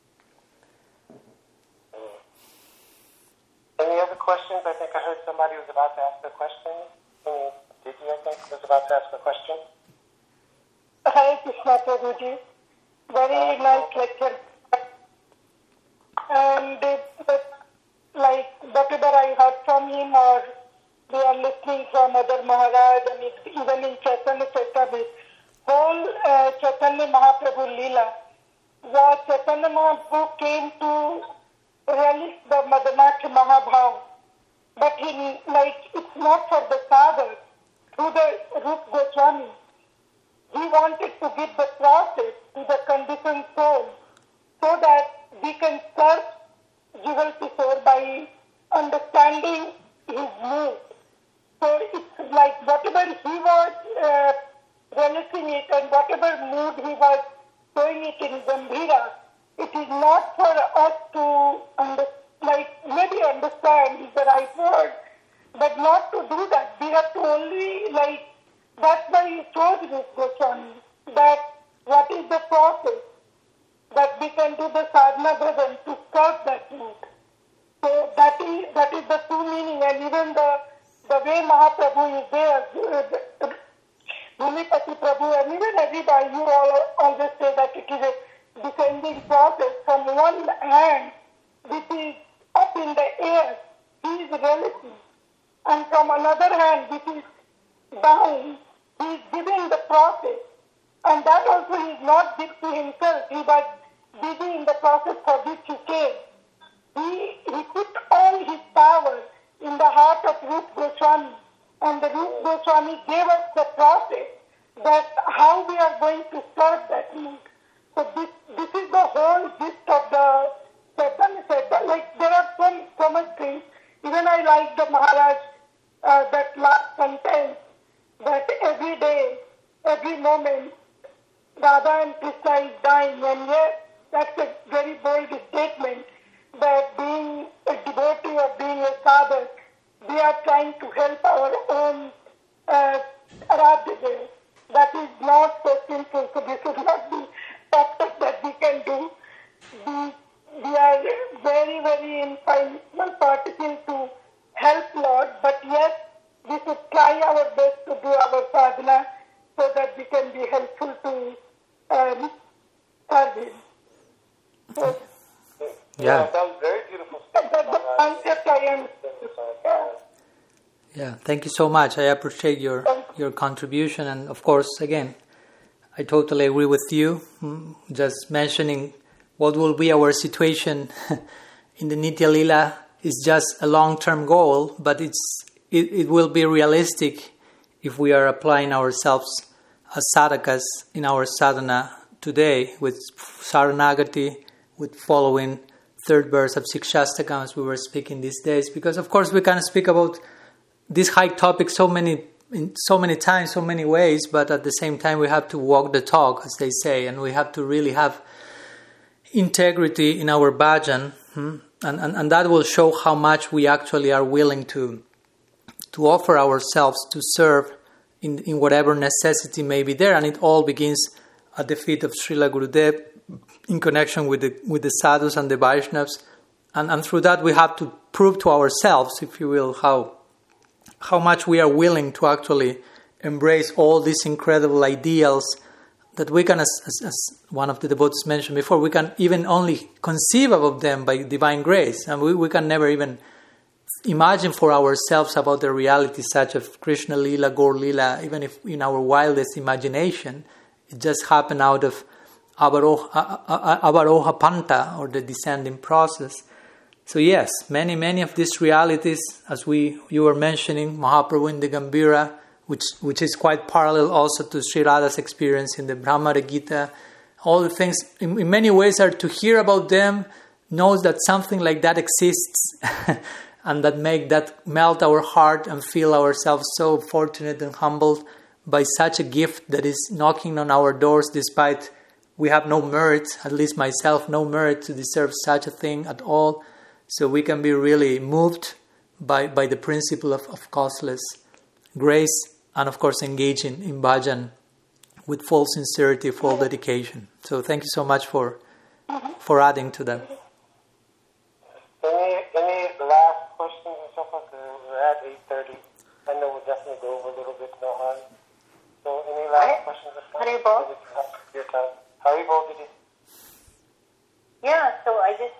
Speaker 2: Any other questions? I think I heard somebody was about to ask a question. Didi, I think, was about to ask a question.
Speaker 5: Hare Krishna, Prabhuji. Very nice lecture. And whatever I heard from him, or we are listening from other Maharaj, and even in Chaitanya Charitamrita, whole Chaitanya Mahaprabhu Leela, was Chaitanya Mahaprabhu came to relish the Madanakya Mahabhav, but it's not for the sadhak, through the Rupa Goswami. He wanted to give the process to the conditioned soul, so that we can serve Jugal Kishore by understanding his mood. So it's like whatever he was relishing it and whatever mood he was showing it in Gambhira, it is not for us to maybe understand is the right word, but not to do that. We have to only that's why he chose this Goswami, that what is the process that we can do the sadhana bhajan to serve that mood. So that is the true meaning, and even the way Mahaprabhu is there, Bhumipati Prabhu, and even everybody, you all always say that it is a descending process. From one hand, which is up in the air, he is relishing, and from another hand, which is down, he is giving the process, and that also he is not big to himself. He was busy in the process for which he came. He put all his power in the heart of Rupa Goswami, and the Rupa Goswami gave us the process that how we are going to serve that need. So this is the whole gist of the Chaitanya Charitamrita. There are so much things. Even I like the Maharaj, that last sentence, that every day, every moment, Radha and Krishna is dying, and yes, that's a very bold statement, that being a devotee or being a sadhak, we are trying to help our own Aradhya. That is not so simple, so this should not be factors that we can do. We are very, very infinite particles to help Lord, but yes, we should try our best to do our sadhana so that we can be helpful to serve Him. So,
Speaker 1: yeah,
Speaker 2: that was very beautiful statement.
Speaker 5: the concept I am.
Speaker 1: Yeah, thank you so much. I appreciate your contribution, and of course, again, I totally agree with you. Just mentioning what will be our situation in the Nitya Lila is just a long-term goal, but it will be realistic if we are applying ourselves as sadhakas in our sadhana today with Saranagati, with following third verse of Sikshastakam as we were speaking these days. Because of course we can speak about this high topic so many times, so many ways, but at the same time we have to walk the talk, as they say, and we have to really have integrity in our bhajan, and that will show how much we actually are willing to to offer ourselves to serve in whatever necessity may be there. And it all begins at the feet of Srila Gurudev in connection with the sadhus and the Vaishnavas. And through that we have to prove to ourselves, if you will, how much we are willing to actually embrace all these incredible ideals that we can, as one of the devotees mentioned before, we can even only conceive of them by divine grace. And we can never even imagine for ourselves about the reality such as Krishna Lila, Gaur Lila, even if in our wildest imagination, it just happened out of Avaroha Panta, or the descending process. So yes, many of these realities, as you were mentioning, Mahaprabhu in the Gambhira, which is quite parallel also to Sri Radha's experience in the Brahmara Gita, all the things, in many ways, are to hear about them, knows that something like that exists, and that make that melt our heart and feel ourselves so fortunate and humbled by such a gift that is knocking on our doors, despite we have no merit, at least myself, no merit to deserve such a thing at all. So we can be really moved by the principle of costless grace, and of course engaging in bhajan with full sincerity, full dedication. So thank you so much for adding to that.
Speaker 2: Any last questions and so forth? We're at 8:30. I know we'll definitely go over a little bit, no harm. So any last questions or something?
Speaker 3: Haribol?
Speaker 2: Your time. Haribol, did you?
Speaker 3: Yeah, so I just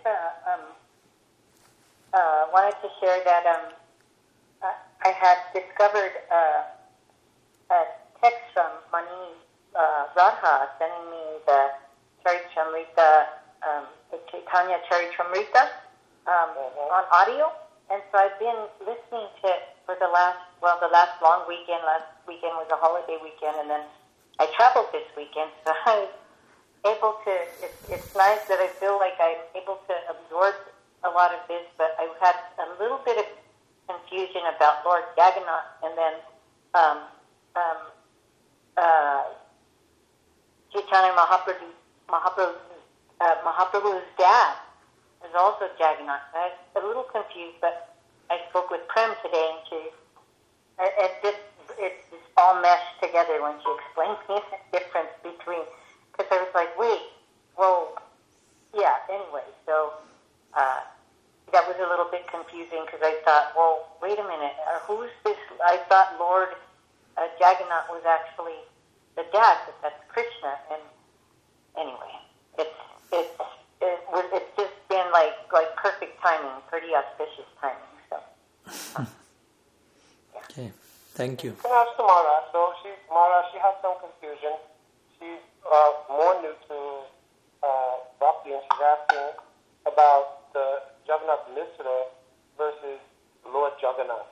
Speaker 3: wanted to share that I had discovered a text from Mani Radha sending me the Charitamrita, the Chaitanya Charitamrita on audio, and so I've been listening to it for the last long weekend. Last weekend was a holiday weekend, and then I traveled this weekend, so I was able to. It's nice that I feel like I'm able to absorb a lot of this, but I had a little bit of confusion about Lord Jagannath, and then Chaitanya Mahaprabhu's dad is also Jagannath. I was a little confused, but I spoke with Prem today, and it just all meshed together when she explained me the difference between, because I was like, wait, well, yeah, anyway, so that was a little bit confusing, because I thought, well, wait a minute, who's this? I thought Lord Jagannath was actually the dad, but that's Krishna. And anyway, it's just been like perfect timing, pretty auspicious timing. So,
Speaker 1: yeah. Okay, thank you.
Speaker 2: Can I ask Mara? So she has some confusion. She's more new to Bhakti, and she's asking about the Jagannath Mishra versus Lord Jagannath.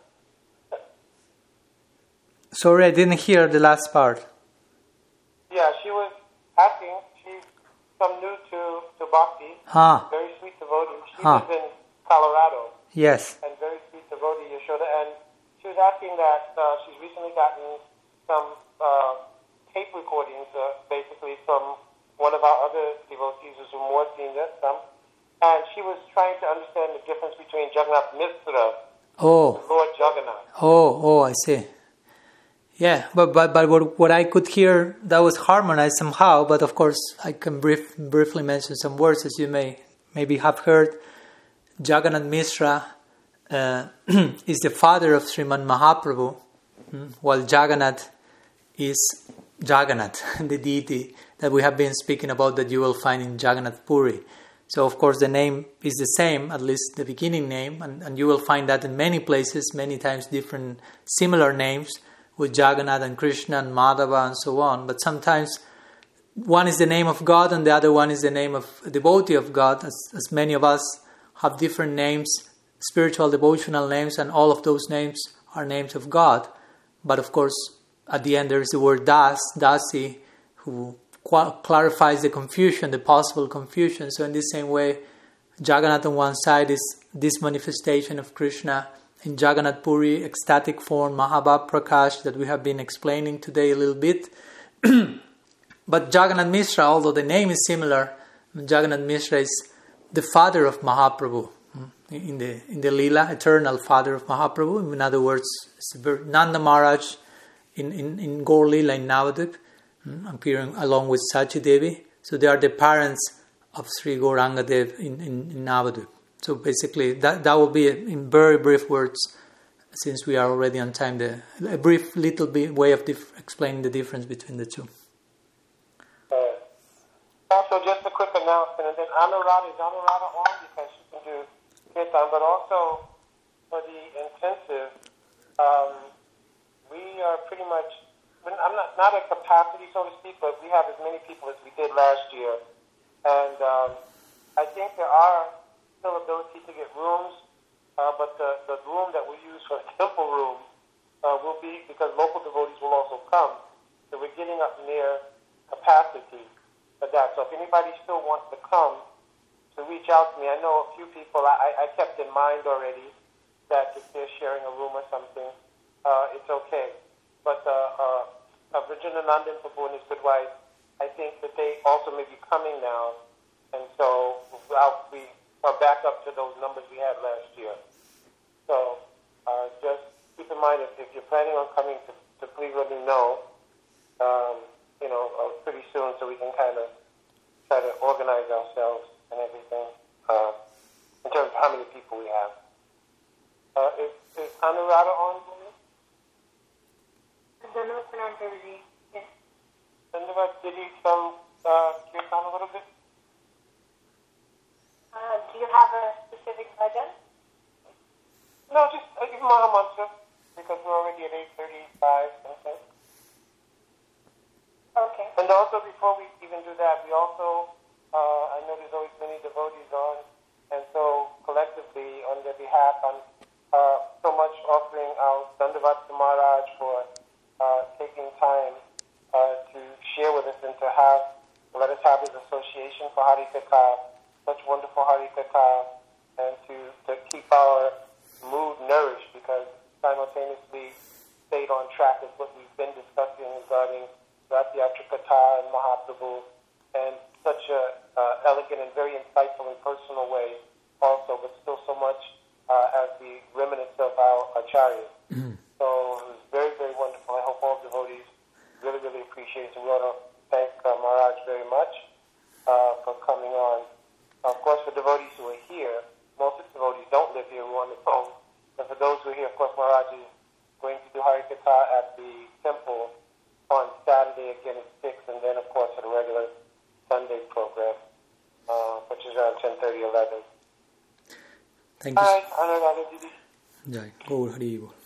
Speaker 1: Sorry, I didn't hear the last part.
Speaker 2: Yeah, she was asking, she's some new to Bhakti, very sweet devotee. She lives in Colorado.
Speaker 1: Yes.
Speaker 2: And very sweet devotee, Yashoda. And she was asking that she's recently gotten some tape recordings, basically, from one of our other devotees who's more senior, and she was trying to understand the difference between Jagannath Mishra and Lord Jagannath.
Speaker 1: I see. Yeah, but what I could hear, that was harmonized somehow, but of course I can briefly mention some words, as you maybe have heard. Jagannath Mishra is the father of Sriman Mahaprabhu, while Jagannath is Jagannath, the deity that we have been speaking about, that you will find in Jagannath Puri. So of course the name is the same, at least the beginning name, and you will find that in many places, many times different similar names, with Jagannath and Krishna and Madhava and so on. But sometimes one is the name of God and the other one is the name of a devotee of God, as many of us have different names, spiritual devotional names, and all of those names are names of God. But of course, at the end there is the word Das, Dasi, who clarifies the confusion, the possible confusion. So in the same way, Jagannath on one side is this manifestation of Krishna in Jagannath Puri, ecstatic form, Mahabhav Prakash, that we have been explaining today a little bit. But Jagannath Mishra, although the name is similar, Jagannath Mishra is the father of Mahaprabhu, in the Leela, eternal father of Mahaprabhu. In other words, Nanda Maharaj in Gaur Leela in Navadvip, appearing along with Sachi Devi. So they are the parents of Sri Gauranga Dev in Navadvip. So basically, that will be, in very brief words, since we are already on time, a brief little bit way of explaining the difference between the two.
Speaker 2: Also, just a quick announcement, and then Anuradha on because she can do kirtan, but also for the intensive, we are pretty much, I'm not at capacity, so to speak, but we have as many people as we did last year. And I think there are still ability to get rooms, but the room that we use for the temple room will be, because local devotees will also come, so we're getting up near capacity for that. So if anybody still wants to come, to reach out to me. I know a few people I kept in mind already that if they're sharing a room or something, it's okay. But Virginia Nandan Prabhu and his good wife, I think that they also may be coming now, and so we are back up to those numbers we had last year. So just keep in mind if you're planning on coming to please let me know, pretty soon, so we can kind of try to organize ourselves and everything in terms of how many people we have. Is Anuradha on for me? Yes. Dhanavad, did you tell Kirtan a little bit?
Speaker 3: Do you have a specific bhajan?
Speaker 2: No, just give Maha Mantra, because we're already at 8:35 something.
Speaker 3: Okay.
Speaker 2: And also, before we even do that, we also, I know there's always many devotees on, and so collectively, on their behalf, I'm so much offering our Dandavat to Maharaj for taking time to share with us and to let us have his association for Hari Katha, such wonderful Hari Katha, and to keep our mood nourished, because simultaneously stayed on track with what we've been discussing regarding Ratiyatra Katha and Mahaprabhu, and such a elegant and very insightful and personal way also, but still so much as the remnants of our Acharyas. Mm-hmm. So it was very, very wonderful. I hope all devotees really, really appreciate it. So we want to thank Maharaj very much for coming on. Of course, for devotees who are here, most of the devotees don't live here, we're on the phone. But for those who are here, of course, Maharaj is going to do Hari Katha at the temple on Saturday again at 6, and then, of course, at a regular Sunday program, which is around 10:30, 11.
Speaker 1: Thank you.
Speaker 2: All right, Anuradha Didi.
Speaker 1: Jai, Gaur Hari Bol.